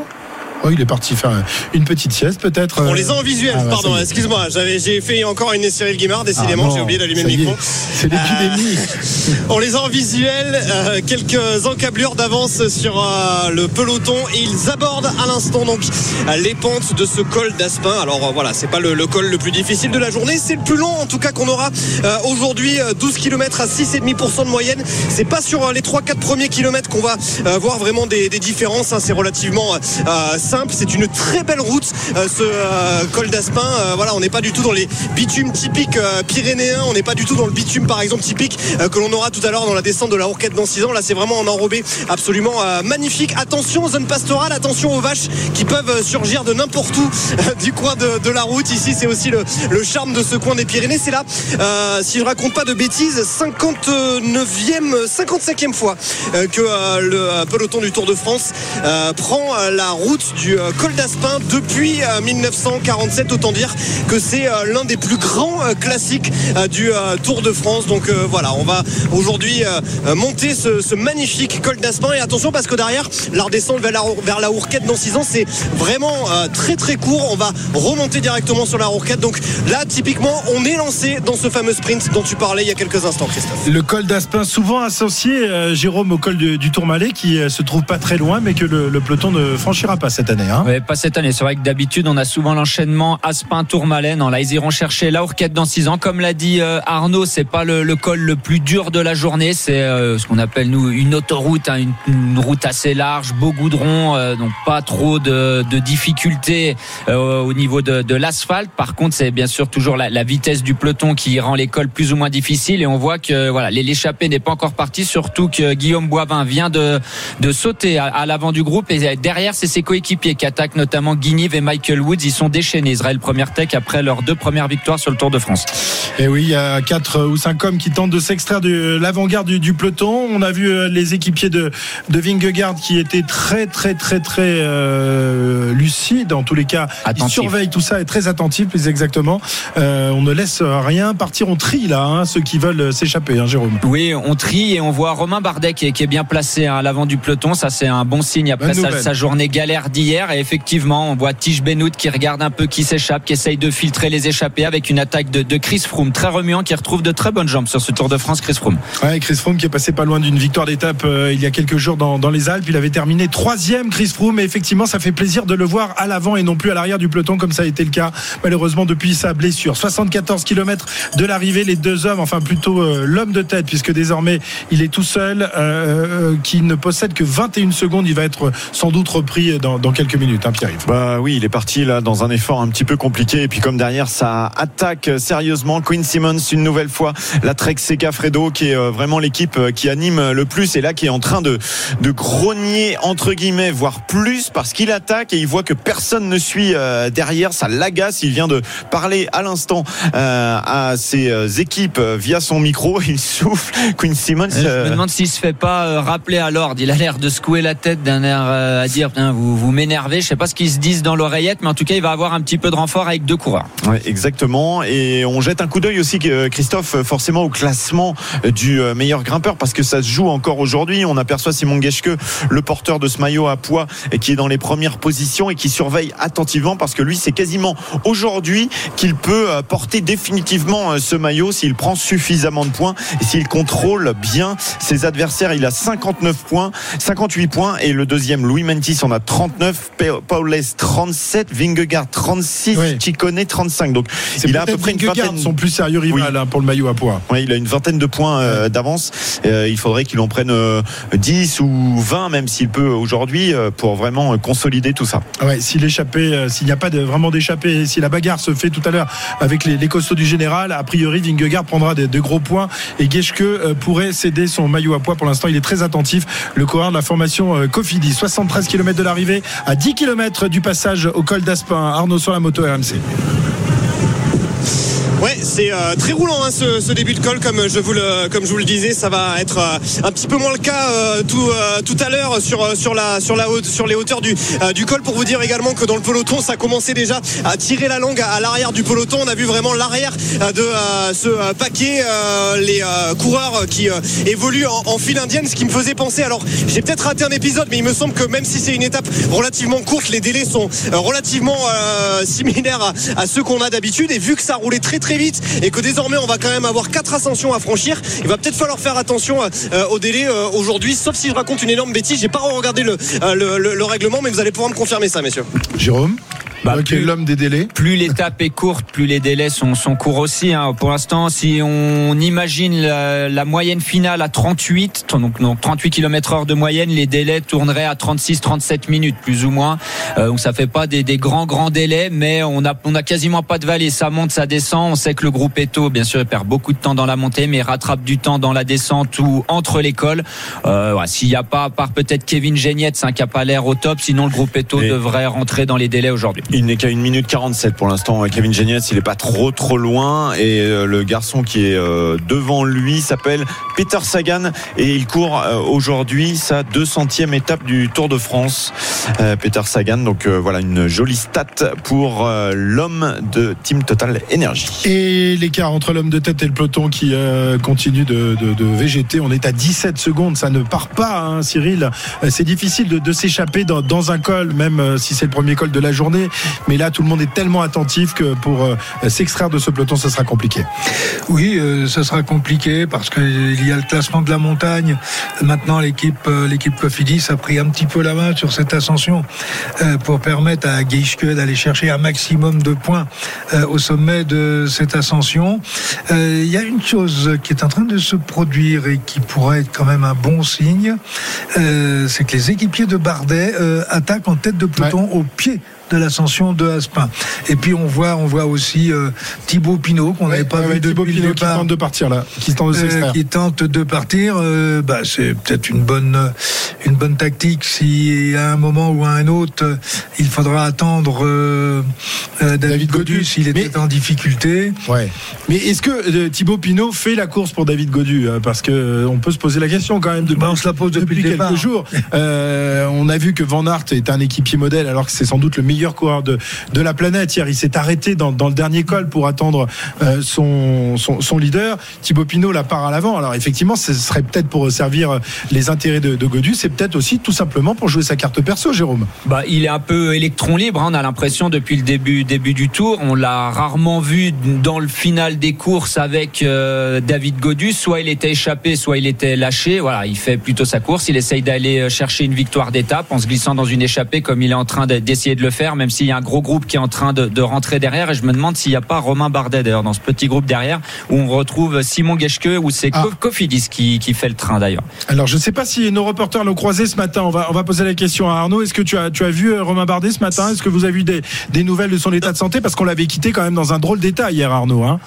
C: Oh, il est parti faire une petite sieste peut-être.
G: On les a en visuel, ah, bah, pardon, excuse-moi, j'avais, j'ai fait encore une Cyril Guimard, décidément, ah, j'ai oublié d'allumer le micro.
C: C'est l'épidémie.
G: Euh, on les a en visuel, euh, quelques encablures d'avance sur euh, le peloton et ils abordent à l'instant donc les pentes de ce col d'Aspin. Alors euh, voilà, c'est pas le, le col le plus difficile de la journée, c'est le plus long en tout cas qu'on aura euh, aujourd'hui, douze kilomètres à six virgule cinq pour cent de moyenne. C'est pas sur euh, les trois quatre premiers kilomètres qu'on va euh, voir vraiment des, des différences, hein. C'est relativement euh, simple, c'est une très belle route, euh, ce euh, col d'Aspin. Euh, voilà, on n'est pas du tout dans les bitumes typiques euh, pyrénéens, on n'est pas du tout dans le bitume par exemple typique euh, que l'on aura tout à l'heure dans la descente de la Hourquette dans six ans. Là, c'est vraiment en enrobé absolument euh, magnifique. Attention aux zones pastorales, attention aux vaches qui peuvent surgir de n'importe où euh, du coin de, de la route. Ici, c'est aussi le, le charme de ce coin des Pyrénées. C'est là, euh, si je raconte pas de bêtises, cinquante-neuvième, cinquante-cinquième fois euh, que euh, le peloton du Tour de France euh, prend euh, la route du euh, col d'Aspin depuis euh, dix-neuf cent quarante-sept. Autant dire que c'est euh, l'un des plus grands euh, classiques euh, du euh, Tour de France. Donc euh, voilà, on va aujourd'hui euh, monter ce, ce magnifique col d'Aspin. Et attention parce que derrière, la redescente vers la, vers la Hourquette dans six ans, c'est vraiment euh, très très court. On va remonter directement sur la Hourquette. Donc là, typiquement, on est lancé dans ce fameux sprint dont tu parlais il y a quelques instants, Christophe.
C: Le col d'Aspin, souvent associé, euh, Jérôme, au col de, du Tourmalet, qui euh, se trouve pas très loin, mais que le, le peloton ne franchira pas cette année, hein.
F: Ouais, pas cette année. C'est vrai que d'habitude, on a souvent l'enchaînement Aspin-Tourmalet. Non, là, ils iront chercher la Hourquette dans six ans. Comme l'a dit euh, Arnaud, c'est pas le, le col le plus dur de la journée. C'est euh, ce qu'on appelle, nous, une autoroute, hein, une, une route assez large, beau goudron, euh, donc pas trop de, de difficultés euh, au niveau de, de l'asphalte. Par contre, c'est bien sûr toujours la, la vitesse du peloton qui rend les cols plus ou moins difficiles. Et on voit que voilà, l'échappée n'est pas encore partie, surtout que Guillaume Boivin vient de, de sauter à, à l'avant du groupe. Et derrière, c'est ses coéquipiers qui attaquent, notamment Guinive et Michael Woods. Ils sont déchaînés. Israël Première Tech après leurs deux premières victoires sur le Tour de France.
C: Et oui, il y a quatre ou cinq hommes qui tentent de s'extraire de l'avant-garde du, du peloton. On a vu les équipiers de, de Vingegaard qui étaient très très très très euh, lucides. En tous les cas, attentif. Ils surveillent tout ça et très attentifs, plus exactement. Euh, on ne laisse rien partir. On trie là, hein, ceux qui veulent s'échapper, hein, Jérôme.
F: Oui, on trie et on voit Romain Bardet qui est, qui est bien placé hein, à l'avant du peloton. Ça, c'est un bon signe après sa, sa journée galère d'hier. Et effectivement, on voit Tige Benoît qui regarde un peu qui s'échappe, qui essaye de filtrer les échappés avec une attaque de, de Chris Froome très remuant, qui retrouve de très bonnes jambes sur ce Tour de France. Chris Froome.
C: Ouais, Chris Froome qui est passé pas loin d'une victoire d'étape euh, il y a quelques jours dans, dans les Alpes. Il avait terminé troisième, Chris Froome, et effectivement ça fait plaisir de le voir à l'avant et non plus à l'arrière du peloton comme ça a été le cas malheureusement depuis sa blessure. soixante-quatorze kilomètres de l'arrivée, les deux hommes, enfin plutôt euh, l'homme de tête, puisque désormais il est tout seul, euh, qui ne possède que vingt et une secondes. Il va être sans doute repris dans, dans quelques minutes, hein, Pierre-Yves.
D: Bah oui, il est parti là dans un effort un petit peu compliqué, et puis comme derrière ça attaque sérieusement. Quinn Simmons une nouvelle fois, la Trek Segafredo qui est vraiment l'équipe qui anime le plus, et là qui est en train de, de grogner entre guillemets, voire plus, parce qu'il attaque et il voit que personne ne suit derrière. Ça l'agace. Il vient de parler à l'instant euh, à ses équipes via son micro. Il souffle. Quinn Simmons.
F: Euh... Je me demande s'il se fait pas rappeler à l'ordre. Il a l'air de secouer la tête d'un air à dire vous, vous m'énervez. Je sais pas ce qu'ils se disent dans l'oreillette, mais en tout cas il va avoir un petit peu de renfort avec deux coureurs.
D: Ouais, exactement. Et on jette un coup d'œil aussi, Christophe, forcément au classement du meilleur grimpeur, parce que ça se joue encore aujourd'hui. On aperçoit Simon Geschke, le porteur de ce maillot à poids, qui est dans les premières positions et qui surveille attentivement, parce que lui c'est quasiment aujourd'hui qu'il peut porter définitivement ce maillot s'il prend suffisamment de points et s'il contrôle bien ses adversaires. Il a cinquante-neuf points, cinquante-huit points, et le deuxième Louis Mentis en a trente-neuf. trente-neuf, Paules trente-sept, Vingegaard trente-six, oui. Ciccone trente-cinq. Donc
C: c'est
D: il a à peu près une vingtaine.
C: Son plus sérieux rival oui. hein, pour le maillot à poids.
D: Oui, il a une vingtaine de points euh, d'avance. Euh, il faudrait qu'il en prenne euh, dix ou vingt, même s'il peut aujourd'hui, euh, pour vraiment euh, consolider tout ça.
C: Ouais, s'il échappait, euh, s'il n'y a pas de, vraiment d'échappée, si la bagarre se fait tout à l'heure avec les, les costauds du général, a priori Vingegaard prendra de, de gros points et Geschke euh, pourrait céder son maillot à poids. Pour l'instant, il est très attentif. Le coureur de la formation euh, Cofidis, soixante-treize kilomètres de l'arrivée, à dix kilomètres du passage au col d'Aspin. Arnaud sur la moto R M C.
G: Ouais, c'est euh, très roulant hein, ce, ce début de col, comme je vous le comme je vous le disais, ça va être euh, un petit peu moins le cas euh, tout euh, tout à l'heure sur sur la sur la haute sur les hauteurs du euh, du col. Pour vous dire également que dans le peloton, ça commençait déjà à tirer la langue à, à l'arrière du peloton. On a vu vraiment l'arrière euh, de euh, ce euh, paquet, euh, les euh, coureurs qui euh, évoluent en, en file indienne, ce qui me faisait penser. Alors, j'ai peut-être raté un épisode, mais il me semble que même si c'est une étape relativement courte, les délais sont euh, relativement euh, similaires à, à ceux qu'on a d'habitude. Et vu que ça roulait très très vite et que désormais on va quand même avoir quatre ascensions à franchir, il va peut-être falloir faire attention euh, au délai euh, aujourd'hui, sauf si je raconte une énorme bêtise. J'ai pas regardé le, euh, le, le, le règlement, mais vous allez pouvoir me confirmer ça, messieurs.
C: Jérôme,
F: bah,
C: okay, plus, l'homme des délais.
F: Plus l'étape est courte, plus les délais sont, sont courts aussi. Hein. Pour l'instant, si on imagine la, la moyenne finale à trente-huit, donc, donc trente-huit kilomètres heure de moyenne, les délais tourneraient à trente-six trente-sept minutes, plus ou moins. Euh, donc ça fait pas des, des grands grands délais, mais on a, on a quasiment pas de vallée. Ça monte, ça descend. On sait que le groupe Eto, bien sûr, il perd beaucoup de temps dans la montée, mais il rattrape du temps dans la descente ou entre les cols. Euh, ouais, s'il n'y a pas, à part peut-être Kevin Genietz, hein, qui n'a pas l'air au top, sinon le groupe Eto Et devrait rentrer dans les délais aujourd'hui.
D: Il n'est qu'à une minute quarante-sept pour l'instant. Kevin Genietz, il n'est pas trop trop loin, et le garçon qui est devant lui s'appelle Peter Sagan et il court aujourd'hui sa deux centième étape du Tour de France. Peter Sagan, donc voilà une jolie stat pour l'homme de Team Total Energy.
C: Et l'écart entre l'homme de tête et le peloton qui continue de, de, de végéter, on est à dix-sept secondes, ça ne part pas, hein, Cyril. C'est difficile de, de s'échapper dans, dans un col, même si c'est le premier col de la journée, mais là tout le monde est tellement attentif que pour euh, s'extraire de ce peloton, ça sera compliqué.
E: Oui, euh, ça sera compliqué parce qu'il y a le classement de la montagne. Maintenant, l'équipe euh, l'équipe Cofidis a pris un petit peu la main sur cette ascension euh, pour permettre à Geschke d'aller chercher un maximum de points euh, au sommet de cette ascension. Euh, il y a une chose qui est en train de se produire et qui pourrait être quand même un bon signe, euh, c'est que les équipiers de Bardet euh, attaquent en tête de peloton ouais. au pied de l'ascension de Aspin. Et puis on voit, on voit aussi euh, Thibaut Pinot qu'on n'avait ouais, pas ouais, vu
C: Thibaut
E: depuis
C: Pinot
E: le départ,
C: qui tente de partir là, qui tente de s'extraire.
E: Euh, qui tente de partir. Euh, bah, c'est peut-être une bonne, une bonne tactique si à un moment ou à un autre il faudra attendre euh, euh, David, David Gaudu s'il était mais, en difficulté.
C: Ouais. Mais est-ce que euh, Thibaut Pinot fait la course pour David Gaudu, hein, parce que euh, on peut se poser la question quand même. Depuis,
E: bah, on se la pose depuis,
C: depuis
E: le
C: quelques
E: départ.
C: jours. Euh, on a vu que Van Aert est un équipier modèle, alors que c'est sans doute le meilleur coureur de, de la planète. Hier, il s'est arrêté dans, dans le dernier col pour attendre euh, son, son, son leader. Thibaut Pinot la part à l'avant. Alors effectivement, ce serait peut-être pour servir les intérêts de, de Gaudu. C'est peut-être aussi tout simplement pour jouer sa carte perso, Jérôme.
F: Bah, il est un peu électron libre. Hein. On a l'impression depuis le début, début du Tour. On l'a rarement vu dans le final des courses avec euh, David Gaudu. Soit il était échappé, soit il était lâché. Voilà, il fait plutôt sa course. Il essaye d'aller chercher une victoire d'étape en se glissant dans une échappée comme il est en train d'essayer de le faire, même s'il y a un gros groupe qui est en train de, de rentrer derrière. Et je me demande s'il n'y a pas Romain Bardet d'ailleurs dans ce petit groupe derrière, où on retrouve Simon Geschke, où c'est ah. Cofidis qui, qui fait le train d'ailleurs.
C: Alors je ne sais pas si nos reporters l'ont croisé ce matin. On va, on va poser la question à Arnaud. Est-ce que tu as, tu as vu Romain Bardet ce matin? Est-ce que vous avez eu des, des nouvelles de son état de santé? Parce qu'on l'avait quitté quand même dans un drôle d'état hier, Arnaud, hein.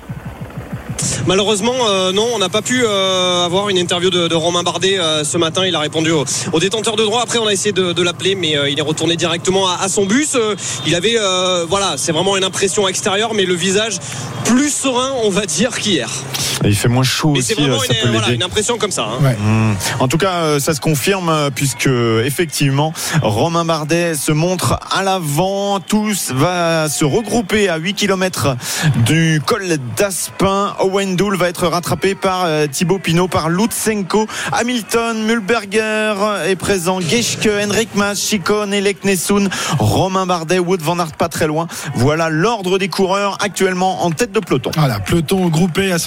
G: Malheureusement, euh, non, on n'a pas pu euh, avoir une interview de, de Romain Bardet euh, ce matin. Il a répondu au, au détenteur de droit. Après, on a essayé de, de l'appeler, mais euh, il est retourné directement à, à son bus. Euh, il avait, euh, voilà, c'est vraiment une impression extérieure, mais le visage plus serein, on va dire, qu'hier.
D: Il fait moins chaud
G: mais
D: aussi.
G: C'est vraiment
D: ça
G: une,
D: peut
G: voilà, une impression comme ça. Hein.
C: Ouais.
D: Mmh. En tout cas, ça se confirme puisque effectivement, Romain Bardet se montre à l'avant. Tous va se regrouper à huit kilomètres du col d'Aspin. Owen Doul va être rattrapé par euh, Thibaut Pinot, par Lutsenko, Hamilton, Mühlberger est présent, Geschke, Henrik Mas, Ciccone, Leknessoun, Romain Bardet, Wout van Aert pas très loin. Voilà l'ordre des coureurs actuellement en tête de peloton.
C: Voilà, peloton groupé à soixante-douze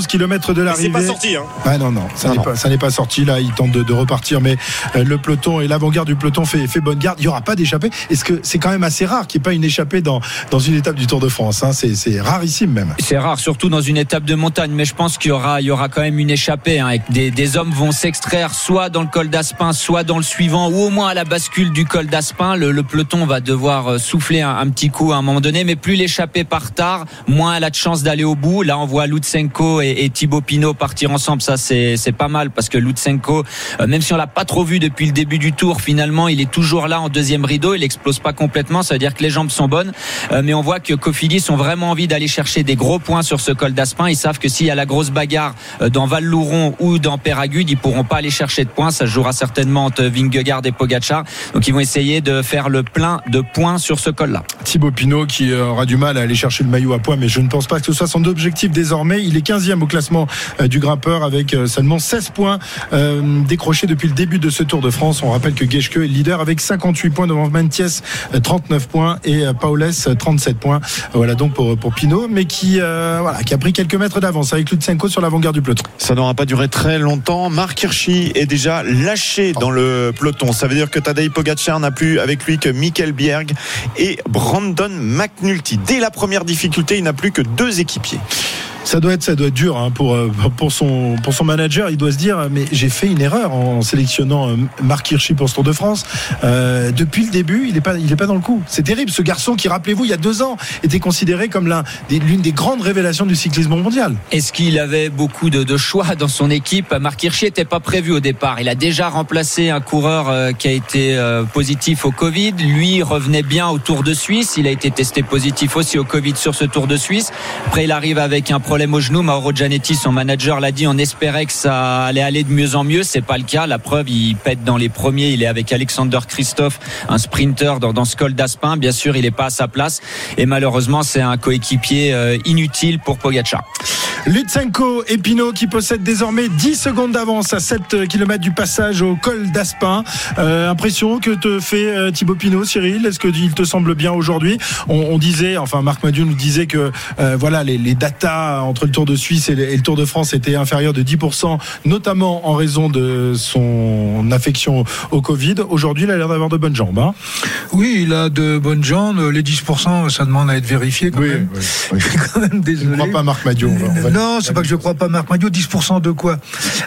C: kilomètres de l'arrivée.
G: C'est pas sorti. Hein.
C: Ah non, non, ça, non, n'est, non. Pas, ça n'est pas sorti. Là, il tente de, de repartir, mais euh, le peloton et l'avant-garde du peloton fait, fait bonne garde. Il n'y aura pas d'échappée. Est-ce que c'est quand même assez rare qu'il n'y ait pas une échappée dans, dans une étape du Tour de France, hein. c'est, c'est rarissime même.
F: C'est rare, surtout dans une étape de montagne, mais je pense qu'il y aura, il y aura quand même une échappée. Hein, et des, des hommes vont s'extraire soit dans le col d'Aspin, soit dans le suivant, ou au moins à la bascule du col d'Aspin. Le, le peloton va devoir souffler un, un petit coup à un moment donné, mais plus l'échappée part tard, moins elle a de chance d'aller au bout. Là, on voit Lutsenko et, et Thibaut Pinot partir ensemble. Ça, c'est, c'est pas mal parce que Lutsenko, euh, même si on l'a pas trop vu depuis le début du Tour, finalement, il est toujours là en deuxième rideau. Il explose pas complètement. Ça veut dire que les jambes sont bonnes. Euh, mais on voit que Cofidis ont vraiment envie d'aller chercher des gros points sur ce col d'Aspin. Ils savent que s'il y a la grosse bagarre euh, dans Val-Louron ou dans Péragude, ils pourront pas aller chercher de points. Ça se jouera certainement entre Vingegaard et Pogačar. Donc, ils vont essayer de faire le plein de points sur ce col-là.
C: Thibaut Pinot qui aura du mal à aller chercher le maillot à poids, mais je ne pense pas que ce soit son objectif désormais. Il est quinzième au classement euh, du grimpeur avec euh, seulement seize points euh, décrochés depuis le début de ce Tour de France. On rappelle que Geschke est leader avec cinquante-huit points devant Meintjes, euh, trente-neuf points et euh, Paules, trente-sept points. Voilà donc pour, pour Pinot, mais qui, euh, voilà, qui a pris quelques mètres d'avance avec Lutsenko sur l'avant-garde du peloton.
D: Ça n'aura pas duré très longtemps. Marc Hirschi est déjà lâché dans le peloton. Ça veut dire que Tadej Pogačar n'a plus avec lui que Mikkel Bjerg et Brandon McNulty. Dès la première difficulté, il n'a plus que deux équipiers.
C: Ça doit être, ça doit être dur hein, pour, pour, son, pour son manager. Il doit se dire, mais j'ai fait une erreur en sélectionnant Marc Hirschi pour ce Tour de France. Euh, depuis le début, il n'est pas, il est pas dans le coup. C'est terrible. Ce garçon qui, rappelez-vous, il y a deux ans, était considéré comme l'un des, l'une des grandes révélations du cyclisme mondial.
F: Est-ce qu'il avait beaucoup de, de choix dans son équipe? Marc Hirschi n'était pas prévu au départ. Il a déjà remplacé un coureur euh, qui a été euh, positif au Covid. Lui revenait bien au Tour de Suisse. Il a été testé positif aussi au Covid sur ce Tour de Suisse. Après, il arrive avec un problème au genou. Mauro Gianetti, son manager, l'a dit, on espérait que ça allait aller de mieux en mieux. C'est pas le cas. La preuve, il pète dans les premiers. Il est avec Alexander Kristoff, un sprinter dans, dans ce col d'Aspin. Bien sûr, il n'est pas à sa place. Et malheureusement, c'est un coéquipier euh, inutile pour Pogačar.
C: Lutsenko et Pinot qui possèdent désormais dix secondes d'avance à sept kilomètres du passage au col d'Aspin. Euh, impression que te fait euh, Thibaut Pinot, Cyril? Est-ce qu'il te semble bien aujourd'hui? on, on disait, enfin Marc Madiou nous disait que euh, voilà, les, les datas entre le Tour de Suisse et le, et le Tour de France étaient inférieures de dix pour cent, notamment en raison de son affection au Covid. Aujourd'hui, il a l'air d'avoir de bonnes jambes. Hein.
E: Oui, il a de bonnes jambes. Les dix pour cent, ça demande à être vérifié quand
C: oui,
E: même.
C: Oui, oui.
E: Je suis quand même désolé.
C: Je ne crois pas Marc Madiou.
E: Non, c'est pas que je ne crois pas Marc Madiou. dix pour cent de quoi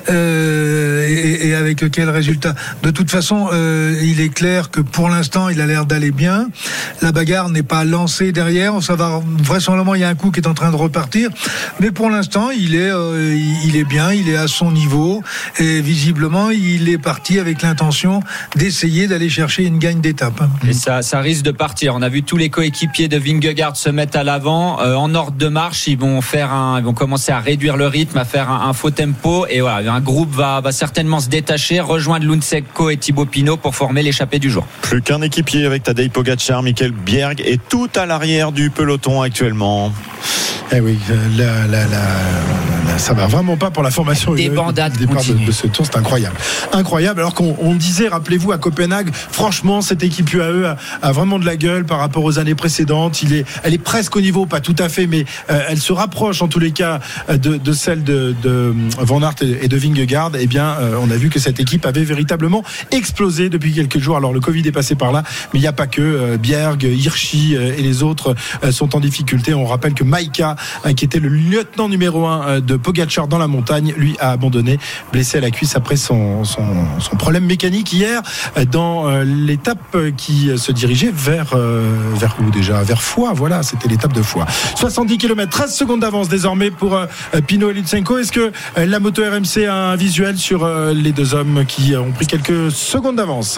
E: euh, et, et avec quel résultat? De toute façon, euh, il est clair que pour l'instant, il a l'air d'aller bien. La bagarre n'est pas lancée derrière. Ça va, vraisemblablement, il y a un coup qui est en train de repartir. Mais pour l'instant, il est, euh, il est bien, il est à son niveau. Et visiblement, il est parti avec l'intention d'essayer d'aller chercher une gagne d'étape.
F: Et ça, ça risque de partir. On a vu tous les coéquipiers de Vingegaard se mettre à l'avant. Euh, en ordre de marche, ils vont faire un, ils vont commencer à réduire le rythme, à faire un, un faux tempo. Et voilà, un groupe va, va certainement se détacher, rejoindre Lutsenko et Thibaut Pinot pour former l'échappée du jour.
D: Plus qu'un équipier avec Tadej Pogačar, Mikkel Bjerg est tout à l'arrière du peloton actuellement.
C: Eh oui, la, la, la, la, ça va vraiment pas pour la formation.
F: Des bandades
C: de, de ce tour, c'est incroyable. Incroyable, alors qu'on on disait, rappelez-vous, à Copenhague, franchement, cette équipe U A E a, a vraiment de la gueule par rapport aux années précédentes. Il est, elle est presque au niveau, pas tout à fait, mais euh, elle se rapproche en tous les cas de, de celle de, de Van Aert et de Vingegaard. Eh bien, euh, on a vu que cette équipe avait véritablement explosé depuis quelques jours. Alors, le Covid est passé par là, mais il n'y a pas que euh, Bjerg, Hirschi euh, et les autres euh, sont en difficulté. On rappelle que Maïka, qui était le lieutenant numéro un de Pogačar dans la montagne, lui a abandonné, blessé à la cuisse après son, son, son problème mécanique hier dans l'étape qui se dirigeait vers, vers où déjà? Vers Foix, voilà, c'était l'étape de Foix. soixante-dix kilomètres, treize secondes d'avance désormais pour Pinot et Lutsenko. Est-ce que la moto R M C a un visuel sur les deux hommes qui ont pris quelques secondes d'avance?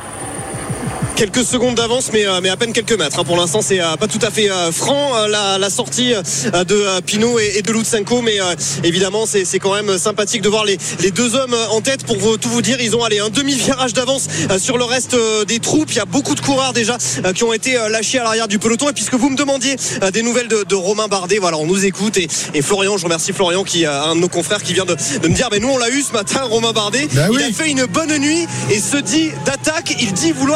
G: Quelques secondes d'avance, mais, mais à peine quelques mètres. Pour l'instant, c'est pas tout à fait franc la, la sortie de Pinot et de Lutsenko, mais évidemment, c'est, c'est quand même sympathique de voir les, les deux hommes en tête. Pour vous, tout vous dire, ils ont allé un demi-virage d'avance sur le reste des troupes. Il y a beaucoup de coureurs déjà qui ont été lâchés à l'arrière du peloton. Et puisque vous me demandiez des nouvelles de, de Romain Bardet, voilà, on nous écoute. Et, et Florian, je remercie Florian, qui un de nos confrères, qui vient de, de me dire, mais nous on l'a eu ce matin, Romain Bardet.
C: Ben
G: il
C: oui.
G: a fait une bonne nuit et se dit d'attaque. Il dit vouloir attaquer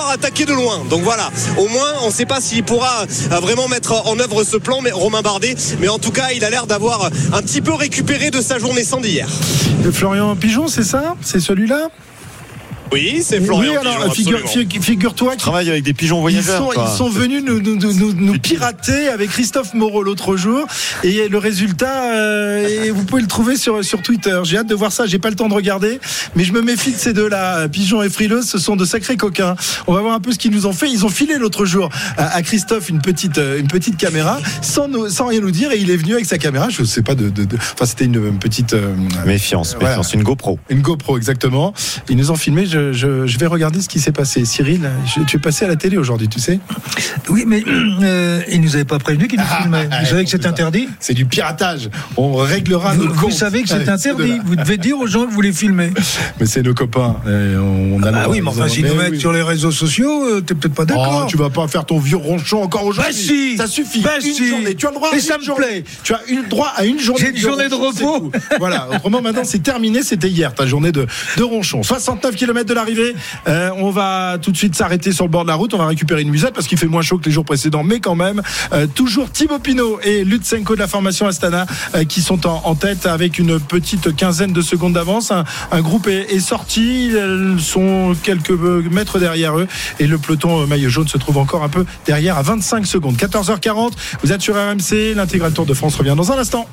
G: de loin. Donc voilà, au moins on ne sait pas s'il pourra vraiment mettre en œuvre ce plan, mais Romain Bardet, mais en tout cas il a l'air d'avoir un petit peu récupéré de sa journée sans d'hier.
C: Le Florian Pigeon, c'est ça? C'est celui-là?
G: Oui, c'est Florian
C: oui, alors,
G: Pigeon,
C: figure, figure-toi qu'ils
D: travaille avec des pigeons voyageurs.
C: Ils sont, ils sont venus nous, nous, nous, nous pirater avec Christophe Moreau l'autre jour. Et le résultat, euh, et vous pouvez le trouver sur, sur Twitter. J'ai hâte de voir ça. J'ai pas le temps de regarder, mais je me méfie de ces deux-là. Pigeon et Frileuse, ce sont de sacrés coquins. On va voir un peu ce qu'ils nous ont fait. Ils ont filé l'autre jour à, à Christophe une petite, une petite caméra sans, nous, sans rien nous dire. Et il est venu avec sa caméra. Je sais pas de. de, de enfin, c'était une, une petite euh,
D: méfiance.
C: Voilà.
D: Méfiance. Une GoPro.
C: Une GoPro, exactement. Ils nous ont filmé. Je, je, je vais regarder ce qui s'est passé. Cyril, je, tu es passé à la télé aujourd'hui, tu sais?
E: Oui, mais euh, ils nous avaient pas prévenu qu'ils nous
C: ah,
E: filmaient.
C: Ah,
E: vous savez que c'est interdit?
C: C'est du piratage. On réglera
E: Vous,
C: nos
E: vous
C: comptes.
E: savez que c'est
C: Allez,
E: interdit.
C: c'est
E: Vous devez dire aux gens que vous les filmez.
C: Mais c'est nos copains. Et on a
E: Ah bah oui, mais enfin, s'ils nous mettent
C: oui.
E: sur les réseaux sociaux, euh, t'es peut-être pas d'accord.
C: Oh, tu vas pas faire ton vieux ronchon encore aujourd'hui.
E: Bah si.
C: Ça suffit.
E: Bah
C: une
E: si.
C: journée. Tu as le droit à
E: Et
C: une
E: ça me
C: journée.
E: plaît.
C: Tu as une droit à une journée.
E: J'ai une journée de
C: ronchon,
E: repos.
C: c'est tout. Voilà. Autrement, maintenant, c'est terminé. C'était hier, ta journée de, de ronchon. soixante-neuf kilomètres de l'arrivée. Euh, on va tout de suite s'arrêter sur le bord de la route. On va récupérer une musette parce qu'il fait moins chaud que les jours précédents, mais quand même, euh, toujours Thibaut Pinot et Lutsenko de la formation Astana euh, qui sont en, en tête avec une petite quinzaine de secondes d'avance. Un, un groupe est, est sorti. Elles sont quelques mètres derrière eux et le peloton euh, maillot jaune se trouve encore un peu derrière à vingt-cinq secondes. quatorze heures quarante. Vous êtes sur R M C. L'intégral Tour de France revient dans un instant.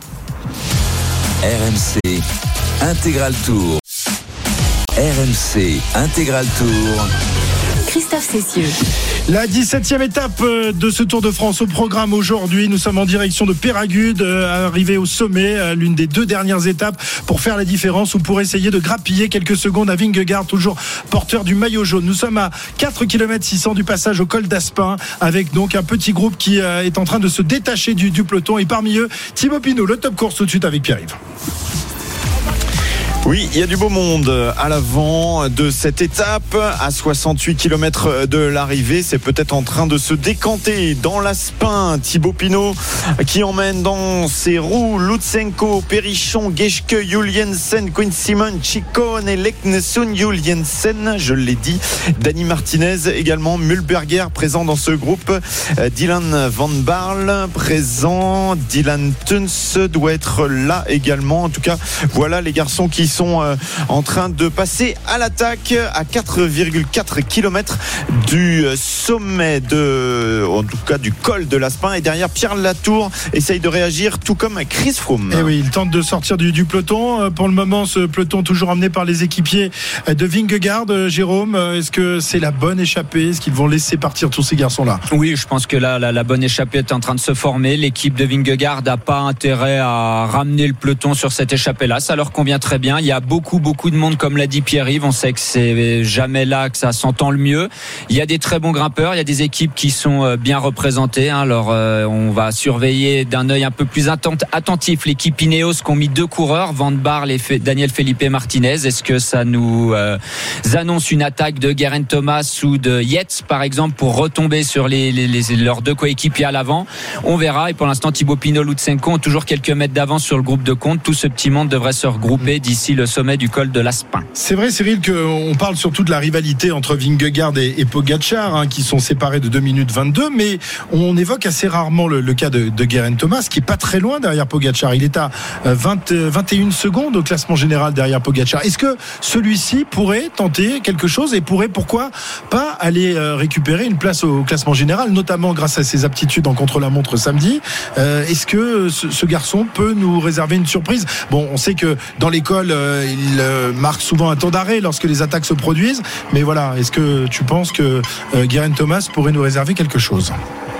B: R M C Intégral Tour. R M C Intégral Tour.
A: Christophe Cessieux.
C: La dix-septième étape de ce Tour de France au programme aujourd'hui. Nous sommes en direction de Péragude, arrivé au sommet, l'une des deux dernières étapes pour faire la différence ou pour essayer de grappiller quelques secondes à Vingegaard, toujours porteur du maillot jaune. Nous sommes à quatre kilomètres six cents du passage au col d'Aspin, avec donc un petit groupe qui est en train de se détacher du, du peloton. Et parmi eux, Thibaut Pinot, le top course tout de suite avec Pierre-Yves.
D: Oui, il y a du beau monde à l'avant de cette étape, à soixante-huit kilomètres de l'arrivée. C'est peut-être en train de se décanter dans l'Aspin. Thibaut Pinot qui emmène dans ses roues Lutsenko, Perichon, Geschke, Juliensen, Quinn Simon, Chicone et Leknesund Juliensen, je l'ai dit. Dani Martinez également, Mühlberger présent dans ce groupe. Dylan Van Barle présent. Dylan Tuns doit être là également. En tout cas, voilà les garçons qui sont en train de passer à l'attaque à quatre virgule quatre kilomètres du sommet de, en tout cas du col de l'Aspin. Et derrière, Pierre Latour essaye de réagir, tout comme Chris Froome.
C: Et oui, il tente de sortir du, du peloton. Pour le moment, ce peloton toujours emmené par les équipiers de Vingegaard. Jérôme, est-ce que c'est la bonne échappée? Est-ce qu'ils vont laisser partir tous ces garçons-là?
F: Oui, je pense que là, la, la bonne échappée est en train de se former. L'équipe de Vingegaard n'a pas intérêt à ramener le peloton sur cette échappée-là. Ça leur convient très bien. Il y a beaucoup, beaucoup de monde, comme l'a dit Pierre-Yves. On sait que c'est jamais là que ça s'entend le mieux. Il y a des très bons grimpeurs. Il y a des équipes qui sont bien représentées. Alors, euh, on va surveiller d'un œil un peu plus attentif l'équipe Ineos qui ont mis deux coureurs, Van Barle et Daniel Felipe Martinez. Est-ce que ça nous euh, annonce une attaque de Geraint Thomas ou de Yates, par exemple, pour retomber sur les, les, les, leurs deux coéquipiers à l'avant? On verra. Et pour l'instant, Thibaut Pinot, Lutsenko ont toujours quelques mètres d'avance sur le groupe de compte. Tout ce petit monde devrait se regrouper d'ici le sommet du col de l'Aspin.
C: C'est vrai, Cyril, qu'on parle surtout de la rivalité entre Vingegaard et, et Pogačar, hein, qui sont séparés de deux minutes vingt-deux, mais on évoque assez rarement le, le cas de, de Geraint Thomas, qui est pas très loin derrière Pogačar. Il est à vingt, vingt et une secondes au classement général derrière Pogačar. Est-ce que celui-ci pourrait tenter quelque chose et pourrait, pourquoi pas, aller récupérer une place au classement général, notamment grâce à ses aptitudes en contre-la-montre samedi? euh, Est-ce que ce, ce garçon peut nous réserver une surprise? Bon, on sait que dans l'école, euh, il euh, marque souvent un temps d'arrêt lorsque les attaques se produisent, mais voilà, est-ce que tu penses que euh, Geraint Thomas pourrait nous réserver quelque chose?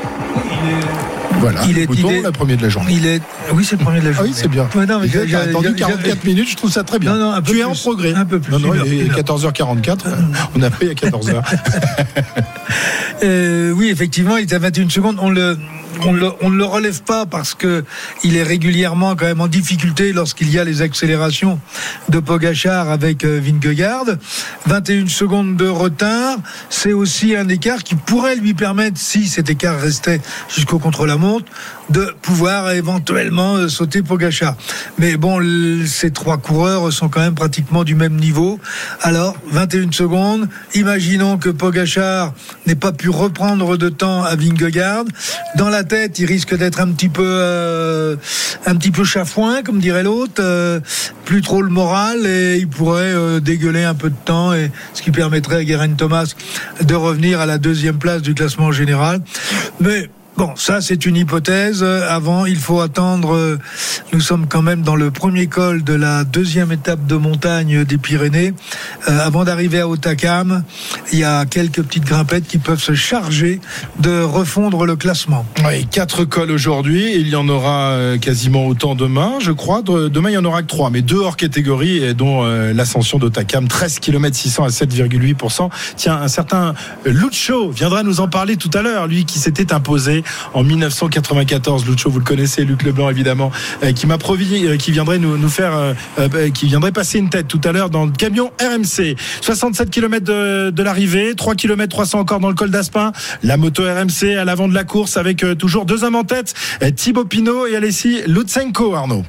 C: Voilà,
E: il est,
C: bouton,
E: il est
C: le premier de la journée.
E: Il est, oui, c'est le premier de la journée.
C: Ah oui, c'est bien.
E: Ouais, non, mais
C: il
E: j'ai,
C: a attendu
E: j'ai,
C: quarante-quatre
E: j'ai,
C: minutes, je trouve ça très bien.
E: Non, non, un peu
C: tu
E: plus,
C: es en progrès.
E: Un peu plus.
C: Non, non,
E: heure,
C: il est quatorze heures quarante-quatre. On a pris à quatorze heures.
E: euh, oui, effectivement, il est à vingt et une secondes. On le, on, le, on ne le relève pas parce que il est régulièrement quand même en difficulté lorsqu'il y a les accélérations de Pogačar avec euh, Vingegaard. vingt et une secondes de retard, c'est aussi un écart qui pourrait lui permettre, si cet écart restait jusqu'au contre-la-montre, de pouvoir éventuellement euh, sauter Pogačar. Mais bon, l- ces trois coureurs sont quand même pratiquement du même niveau. Alors, vingt et une secondes, imaginons que Pogačar n'ait pas pu reprendre de temps à Vingegaard. Dans la tête, il risque d'être un petit peu euh, un petit peu chafouin, comme dirait l'autre, euh, plus trop le moral, et il pourrait euh, dégueuler un peu de temps, et ce qui permettrait à Geraint Thomas de revenir à la deuxième place du classement général. Mais bon, ça c'est une hypothèse. Avant, il faut attendre. Nous sommes quand même dans le premier col de la deuxième étape de montagne des Pyrénées. Euh, avant d'arriver à Hautacam, il y a quelques petites grimpettes qui peuvent se charger de refondre le classement.
C: Oui, quatre cols aujourd'hui. Il y en aura quasiment autant demain, je crois. Demain, il y en aura que trois, mais deux hors catégorie, et dont l'ascension d'Hautacam, treize kilomètres six cents à sept virgule huit pour cent. Tiens, un certain Lucho viendra nous en parler tout à l'heure, lui qui s'était imposé en dix-neuf cent quatre-vingt-quatorze. Lucho, vous le connaissez, Luc Leblanc évidemment, euh, qui m'a promis, euh, qui viendrait nous, nous faire, euh, euh, qui viendrait passer une tête tout à l'heure dans le camion R M C. soixante-sept kilomètres de, de l'arrivée, trois kilomètres trois cents encore dans le col d'Aspin. La moto R M C à l'avant de la course avec euh, toujours deux hommes en tête, euh, Thibaut Pinot et Alessi Lutsenko, Arnaud.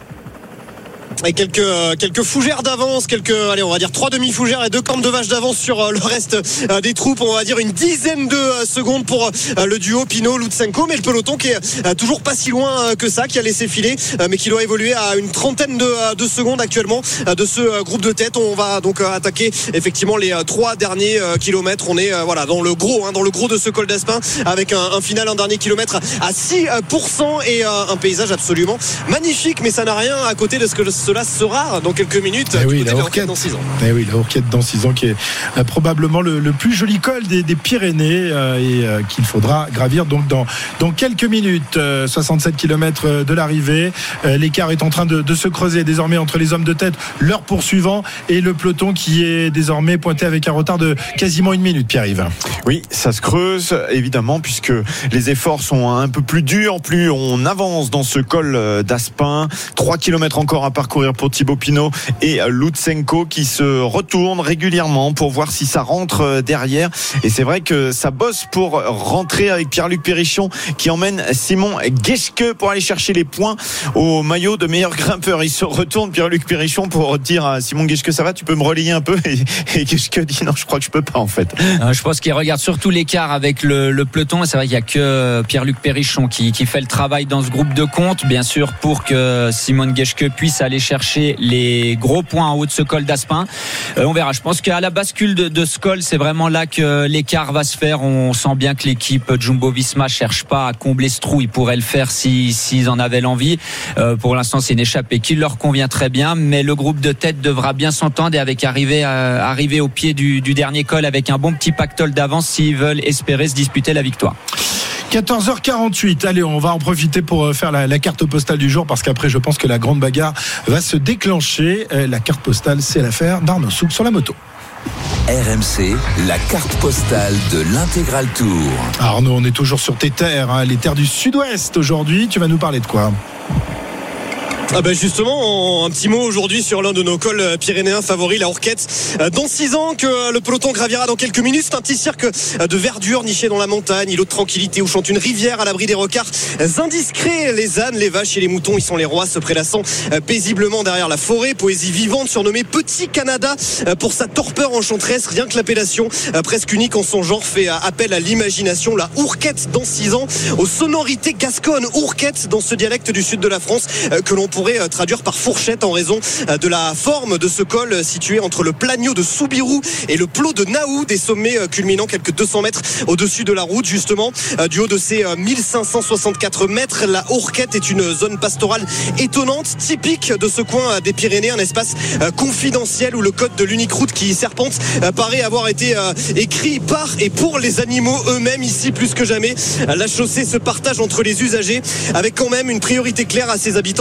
G: Et quelques quelques fougères d'avance, quelques allez on va dire trois demi-fougères et deux cornes de vache d'avance sur le reste des troupes. On va dire une dizaine de secondes pour le duo Pinot-Lutsenko, mais le peloton qui est toujours pas si loin que ça, qui a laissé filer, mais qui doit évoluer à une trentaine de, de secondes actuellement de ce groupe de tête. On va donc attaquer effectivement les trois derniers kilomètres. On est voilà dans le gros, hein, dans le gros de ce col d'Aspin, avec un, un final, un dernier kilomètre à six pour cent et un paysage absolument magnifique, mais ça n'a rien à côté de ce que cela sera dans quelques minutes.
C: Eh oui, la Ourquette dans six ans. Eh oui, la Ourquette dans six ans, qui est euh, probablement le, le plus joli col des, des Pyrénées, euh, et euh, qu'il faudra gravir donc dans, dans quelques minutes. Euh, soixante-sept kilomètres de l'arrivée. Euh, l'écart est en train de, de se creuser désormais entre les hommes de tête, leurs poursuivants, et le peloton qui est désormais pointé avec un retard de quasiment une minute, Pierre-Yves.
D: Oui, ça se creuse évidemment, puisque les efforts sont un peu plus durs, plus on avance dans ce col d'Aspin. trois kilomètres encore à parcourir pour Thibaut Pinot et Lutsenko, qui se retournent régulièrement pour voir si ça rentre derrière. Et c'est vrai que ça bosse pour rentrer avec Pierre-Luc Périchon, qui emmène Simon Geschke pour aller chercher les points au maillot de meilleur grimpeur. Il se retourne, Pierre-Luc Périchon, pour dire à Simon Geschke: ça va, tu peux me relayer un peu? Et, et Geschke dit: non, je crois que je peux pas en fait.
F: Je pense qu'il regarde surtout l'écart avec le, le peloton, et c'est vrai qu'il n'y a que Pierre-Luc Périchon qui, qui fait le travail dans ce groupe de compte, bien sûr, pour que Simon Geschke puisse aller chercher les gros points en haut de ce col d'Aspin. Euh, on verra. Je pense qu'à la bascule de, de ce col, c'est vraiment là que l'écart va se faire. On sent bien que l'équipe Jumbo-Visma cherche pas à combler ce trou. Ils pourraient le faire si, s'ils en avaient l'envie. Euh, pour l'instant, c'est une échappée qui leur convient très bien, mais le groupe de tête devra bien s'entendre, et avec arriver, à, arriver au pied du, du dernier col avec un bon petit pactole d'avance s'ils veulent espérer se disputer la victoire.
C: quatorze heures quarante-huit. Allez, on va en profiter pour faire la, la carte postale du jour, parce qu'après, je pense que la grande bagarre va se déclencher. La carte postale, c'est l'affaire d'Arnaud Souk sur la moto.
B: R M C, la carte postale de l'Intégral Tour.
C: Arnaud, on est toujours sur tes terres, hein, les terres du Sud-Ouest aujourd'hui. Tu vas nous parler de quoi ?
G: Ah ben justement, un petit mot aujourd'hui sur l'un de nos cols pyrénéens favoris, la Ourquette. Dans six ans que le peloton gravira dans quelques minutes. C'est un petit cirque de verdure niché dans la montagne, îlot de tranquillité où chante une rivière à l'abri des recards indiscrets. Les ânes, les vaches et les moutons, ils sont les rois, se prélassant paisiblement derrière la forêt. Poésie vivante surnommée Petit Canada pour sa torpeur enchanteresse. Rien que l'appellation presque unique en son genre fait appel à l'imagination. La Ourquette dans six ans, aux sonorités gasconnes. Ourquette dans ce dialecte du sud de la France que l'on pourrait traduire par fourchette en raison de la forme de ce col situé entre le Plagno de Soubirous et le Plot de Naou, des sommets culminant quelques deux cents mètres au-dessus de la route. Justement, du haut de ces mille cinq cent soixante-quatre mètres, la Ourquette est une zone pastorale étonnante, typique de ce coin des Pyrénées, un espace confidentiel où le code de l'unique route qui serpente paraît avoir été écrit par et pour les animaux eux-mêmes. Ici, plus que jamais, la chaussée se partage entre les usagers, avec quand même une priorité claire à ses habitants à poil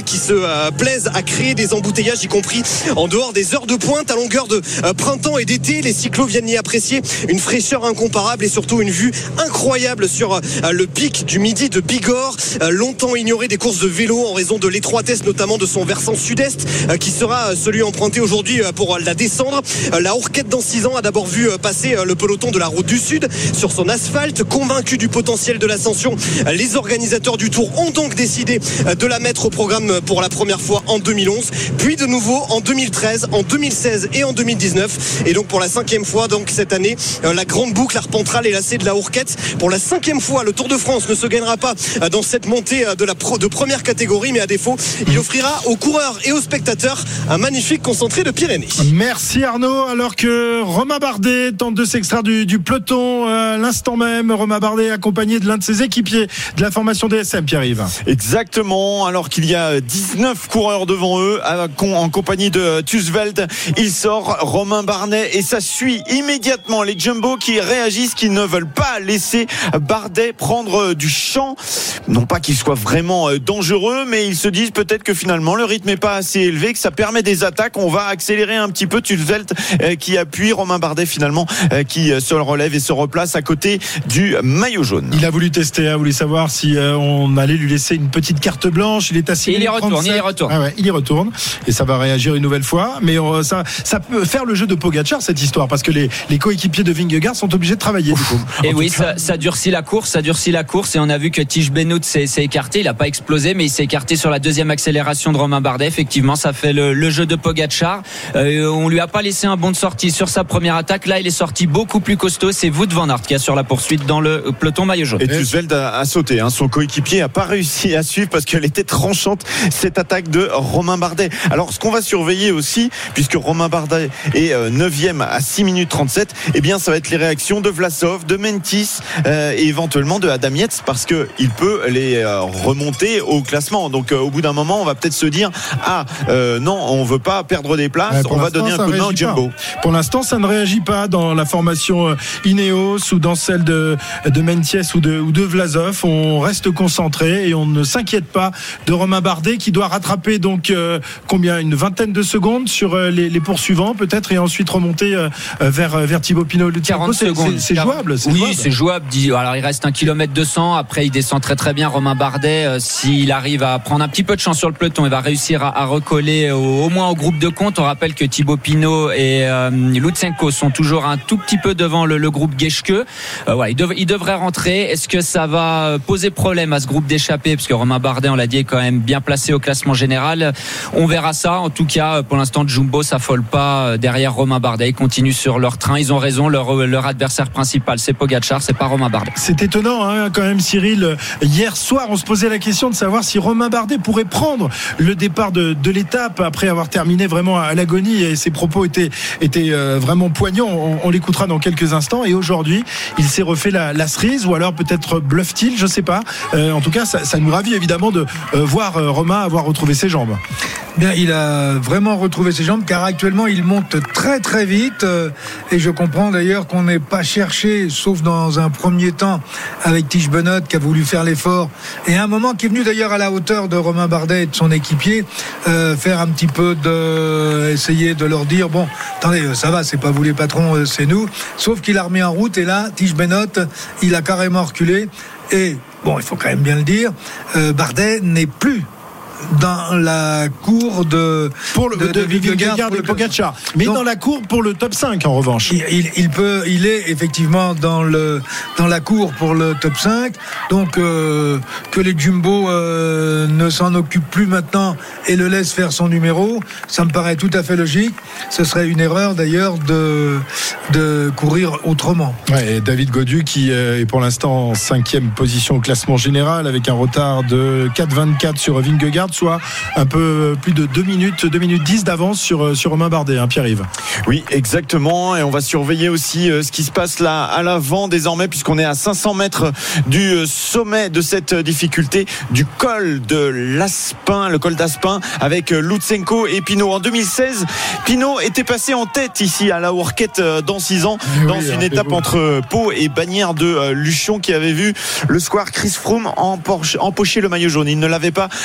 G: qui se euh, plaisent à créer des embouteillages, y compris en dehors des heures de pointe à longueur de euh, printemps et d'été. Les cyclos viennent y apprécier une fraîcheur incomparable et surtout une vue incroyable sur euh, le pic du midi de Bigorre, euh, longtemps ignoré des courses de vélo en raison de l'étroitesse notamment de son versant sud-est euh, qui sera euh, celui emprunté aujourd'hui euh, pour euh, la descendre. Euh, la Hourquette dans six ans a d'abord vu euh, passer euh, le peloton de la route du Sud sur son asphalte. Convaincu du potentiel de l'ascension, euh, les organisateurs du Tour ont donc décidé euh, de la mettre au programme pour la première fois en deux mille onze, puis de nouveau en deux mille treize, en deux mille seize et en deux mille dix-neuf. Et donc pour la cinquième fois donc cette année, euh, la grande boucle arpentera les lacets de la Hourquette. Pour la cinquième fois, le Tour de France ne se gagnera pas euh, dans cette montée euh, de la pro, de première catégorie, mais à défaut, il offrira aux coureurs et aux spectateurs un magnifique concentré de Pyrénées.
C: Merci Arnaud. Alors que Romain Bardet tente de s'extraire du, du peloton à l'instant même, Romain Bardet accompagné de l'un de ses équipiers de la formation D S M, Pierre-Yves.
D: Exactement, alors qu'il y a dix-neuf coureurs devant eux en compagnie de Tusveld. Il sort Romain Bardet et ça suit immédiatement les Jumbo qui réagissent, qui ne veulent pas laisser Bardet prendre du champ. Non pas qu'il soit vraiment dangereux, mais ils se disent peut-être que finalement le rythme n'est pas assez élevé, que ça permet des attaques. On va accélérer un petit peu. Tusveld qui appuie Romain Bardet finalement qui se relève et se replace à côté du maillot jaune.
C: Il a voulu tester, a voulu savoir si on allait lui laisser une petite carte blanche. Il est assis.
F: Il y retourne, il y retourne.
C: Ah ouais, il y retourne et ça va réagir une nouvelle fois. Mais ça, ça peut faire le jeu de Pogacar cette histoire parce que les, les coéquipiers de Vingegaard sont obligés de travailler. Du coup.
F: Et
C: en
F: oui,
C: cas...
F: ça, ça durcit la course, ça durcit la course et on a vu que Tige Benoît s'est, s'est écarté. Il n'a pas explosé, mais il s'est écarté sur la deuxième accélération de Romain Bardet. Effectivement, ça fait le, le jeu de Pogacar. Euh, on lui a pas laissé un bon de sortie sur sa première attaque. Là, il est sorti beaucoup plus costaud. C'est Wout van Aert qui assure la poursuite dans le peloton maillot jaune.
D: Et Tusveld a, a sauté. Hein. Son coéquipier n'a pas réussi à suivre parce qu'elle était tranchante, cette attaque de Romain Bardet. Alors, ce qu'on va surveiller aussi, puisque Romain Bardet est neuvième à six minutes trente-sept, eh bien, ça va être les réactions de Vlasov, de Mentis euh, et éventuellement de Adam Yates parce qu'il peut les euh, remonter au classement. Donc, euh, au bout d'un moment, on va peut-être se dire ah, euh, non, on ne veut pas perdre des places, ouais, on va donner un coup de main au Jumbo.
C: Pour l'instant, ça ne réagit pas dans la formation Ineos ou dans celle de, de Menties ou de, ou de Vlasov. On reste concentré et on ne s'inquiète pas de Romain Bardet qui doit rattraper donc euh, combien une vingtaine de secondes sur euh, les, les poursuivants peut-être et ensuite remonter euh, vers, vers Thibaut Pinot. Le
F: quarante
C: c'est,
F: secondes.
C: C'est, c'est jouable. C'est
F: oui,
C: jouable.
F: c'est jouable. Alors il reste un kilomètre deux cents. Après il descend très très bien. Romain Bardet, euh, s'il arrive à prendre un petit peu de chance sur le peloton, il va réussir à, à recoller au, au moins au groupe de compte. On rappelle que Thibaut Pinot et euh, Lutsenko sont toujours un tout petit peu devant le, le groupe Geschke. Euh, voilà, il, dev, il devrait rentrer. Est-ce que ça va poser problème à ce groupe d'échappés parce que Romain Bardet, on l'a dit, est quand même bien placé au classement général. On verra ça. En tout cas, pour l'instant, Jumbo s'affole pas derrière Romain Bardet. Ils continuent sur leur train. Ils ont raison. Leur, leur adversaire principal, c'est Pogacar, c'est pas Romain Bardet.
C: C'est étonnant, hein, quand même, Cyril. Hier soir, on se posait la question de savoir si Romain Bardet pourrait prendre le départ de, de l'étape après avoir terminé vraiment à l'agonie. Et ses propos étaient, étaient euh, vraiment poignants. On, on l'écoutera dans quelques instants. Et aujourd'hui, il s'est refait la, la cerise, ou alors peut-être bluffe-t-il, je sais pas. Euh, en tout cas, ça, ça nous ravit évidemment de euh, voir euh, Romain avoir retrouvé ses jambes.
E: Bien, il a vraiment retrouvé ses jambes car actuellement il monte très très vite euh, et je comprends d'ailleurs qu'on n'ait pas cherché, sauf dans un premier temps avec Tige Benoît qui a voulu faire l'effort et à un moment qui est venu d'ailleurs à la hauteur de Romain Bardet et de son équipier euh, faire un petit peu de essayer de leur dire bon attendez ça va c'est pas vous les patrons c'est nous, sauf qu'il a remis en route et là Tige Benoît il a carrément reculé et bon il faut quand même bien le dire euh, Bardet n'est plus dans la cour de
C: pour le
E: de,
C: de,
E: de,
C: de Vingegaard et Pogacar, mais donc, dans la cour pour le top cinq en revanche.
E: Il, il, il peut, il est effectivement dans le dans la cour pour le top cinq. Donc euh, que les Jumbo euh, ne s'en occupent plus maintenant et le laissent faire son numéro, ça me paraît tout à fait logique. Ce serait une erreur d'ailleurs de de courir autrement.
C: Ouais, et David Gaudu qui est pour l'instant en cinquième position au classement général avec un retard de quatre vingt-quatre sur Vingegaard, soit un peu plus de deux minutes, deux minutes dix d'avance sur, sur Romain Bardet, hein, Pierre-Yves.
D: Oui, exactement. Et on va surveiller aussi ce qui se passe là à l'avant désormais, puisqu'on est à cinq cents mètres du sommet de cette difficulté, du col de l'Aspin, le col d'Aspin, avec Lutsenko et Pinot. En deux mille seize, Pinot était passé en tête ici à la Hourquette dans six ans, oui, dans une étape entre Pau et Bagnères de Luchon, qui avait vu le square Chris Froome empocher le maillot jaune. Il ne l'avait pas à l'époque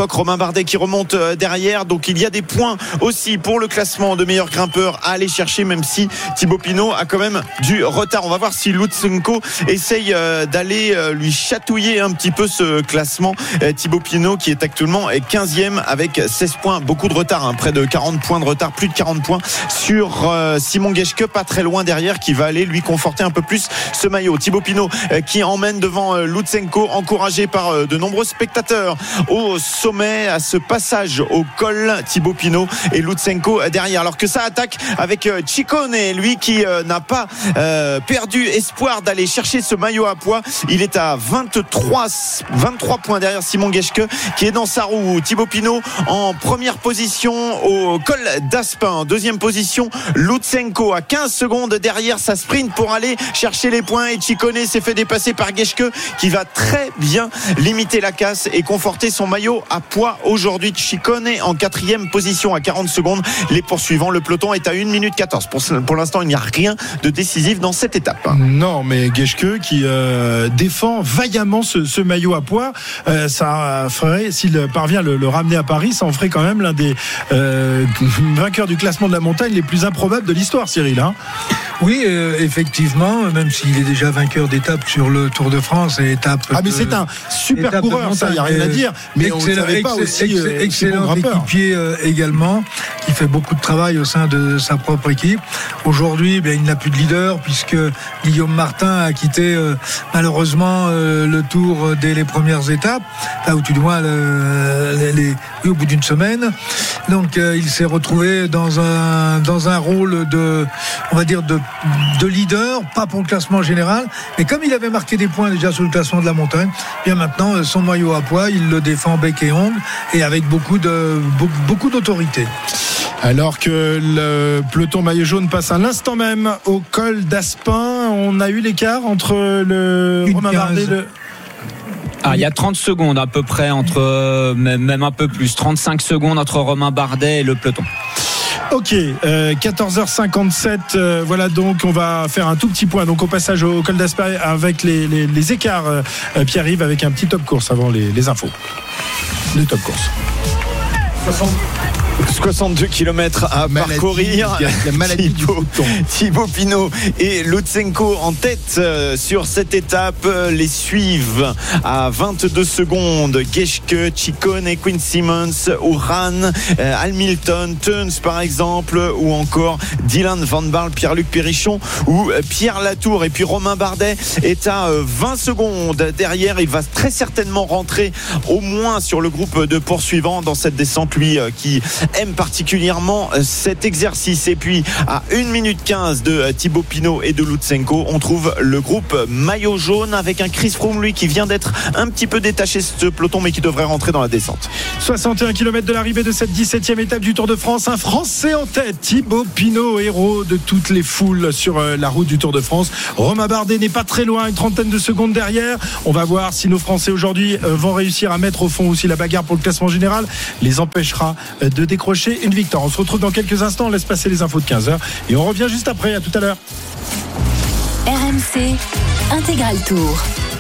D: évoque Romain Bardet qui remonte derrière. Donc il y a des points aussi pour le classement de meilleur grimpeur à aller chercher, même si Thibaut Pinot a quand même du retard. On va voir si Lutsenko essaye d'aller lui chatouiller un petit peu ce classement. Thibaut Pinot qui est actuellement quinzième avec seize points, beaucoup de retard, hein, près de quarante points de retard, plus de quarante points sur euh, Simon Geschke, pas très loin derrière, qui va aller lui conforter un peu plus ce maillot. Thibaut Pinot euh, qui emmène devant euh, Lutsenko, encouragé par euh, de nombreux spectateurs au sommet, à ce passage au col. Thibaut Pinot et Lutsenko euh, derrière, alors que ça attaque avec euh, Ciccone, lui qui euh, n'a pas euh, perdu espoir d'aller chercher ce maillot à poids. Il est à vingt-trois, vingt-trois points derrière Simon Geschke qui est dans sa roue. Thibaut Pinot en première position au col d'Aspin, deuxième position Lutsenko à quinze secondes derrière, sa sprint pour aller chercher les points, et Ciccone s'est fait dépasser par Geschke qui va très bien limiter la casse et conforter son maillot à poids aujourd'hui. Ciccone en quatrième position à quarante secondes. Les poursuivants, le peloton est à une minute quatorze. Pour, pour l'instant, il n'y a rien de décisif dans cette étape.
C: Non, mais Geschke qui euh, défend vaillamment ce, ce maillot à poids, euh, ça ferait, s'il parvient à le, le ramener à Paris, ça en ferait quand même l'un des euh, vainqueurs du classement de la montagne les plus improbables de l'histoire, Cyril. Hein
E: oui, euh, effectivement, même s'il est déjà vainqueur d'étape sur le Tour de France et étape.
C: Ah, mais c'est un super coureur, ça, il n'y a rien à dire. Mais on ne savait pas aussi.
E: Excellent, euh, excellent équipier euh, également, qui fait beaucoup de travail au sein de sa propre équipe. Aujourd'hui, ben, il n'a plus de leader puisque Guillaume Martin a quitté euh, malheureusement euh, le Tour dès les premières étapes, là où tu dois le, les, les, oui, au bout d'une semaine. Donc euh, il s'est retrouvé dans un dans un rôle de, on va dire de de leader, pas pour le classement général, mais comme il avait marqué des points déjà sur le classement de la montagne, bien maintenant son maillot à poids, il le défend bec et ongle et avec beaucoup de beaucoup, beaucoup d'autorité.
C: Alors que le peloton maillot jaune passe à l'instant même au col d'Aspin, on a eu l'écart entre le Romain Bardet et le...
F: Ah, il y a trente secondes à peu près entre, euh, même un peu plus, trente-cinq secondes entre Romain Bardet et le peloton.
C: Ok, euh, quatorze heures cinquante-sept, euh, voilà, donc on va faire un tout petit point donc au passage au col d'Aspin avec les, les, les écarts, euh, Pierre-Yves, avec un petit top course avant les, les infos. Le top course.
D: soixante-deux kilomètres à maladie, parcourir.
C: La maladie
D: Thibaut,
C: du
D: Thibaut Pinot et Lutsenko en tête euh, sur cette étape. Les suivent à vingt-deux secondes Geschke, Ciccone, Quinn Simmons, Uran, euh, Hamilton, Teuns par exemple, ou encore Dylan Van Baarle, Pierre-Luc Périchon ou euh, Pierre Latour. Et puis Romain Bardet est à euh, vingt secondes derrière. Il va très certainement rentrer au moins sur le groupe de poursuivants dans cette descente, lui euh, qui aime particulièrement cet exercice. Et puis à une minute quinze de Thibaut Pinot et de Lutsenko, on trouve le groupe maillot jaune avec un Chris Froome, lui, qui vient d'être un petit peu détaché de ce peloton mais qui devrait rentrer dans la descente.
C: soixante et un kilomètres de l'arrivée de cette dix-septième étape du Tour de France. Un Français en tête, Thibaut Pinot, héros de toutes les foules sur la route du Tour de France. Romain Bardet n'est pas très loin, une trentaine de secondes derrière. On va voir si nos Français aujourd'hui vont réussir à mettre au fond aussi la bagarre pour le classement général les empêchera de décrocher une victoire. On se retrouve dans quelques instants, on laisse passer les infos de quinze heures et on revient juste après. À tout à l'heure.
A: R M C Intégral Tour.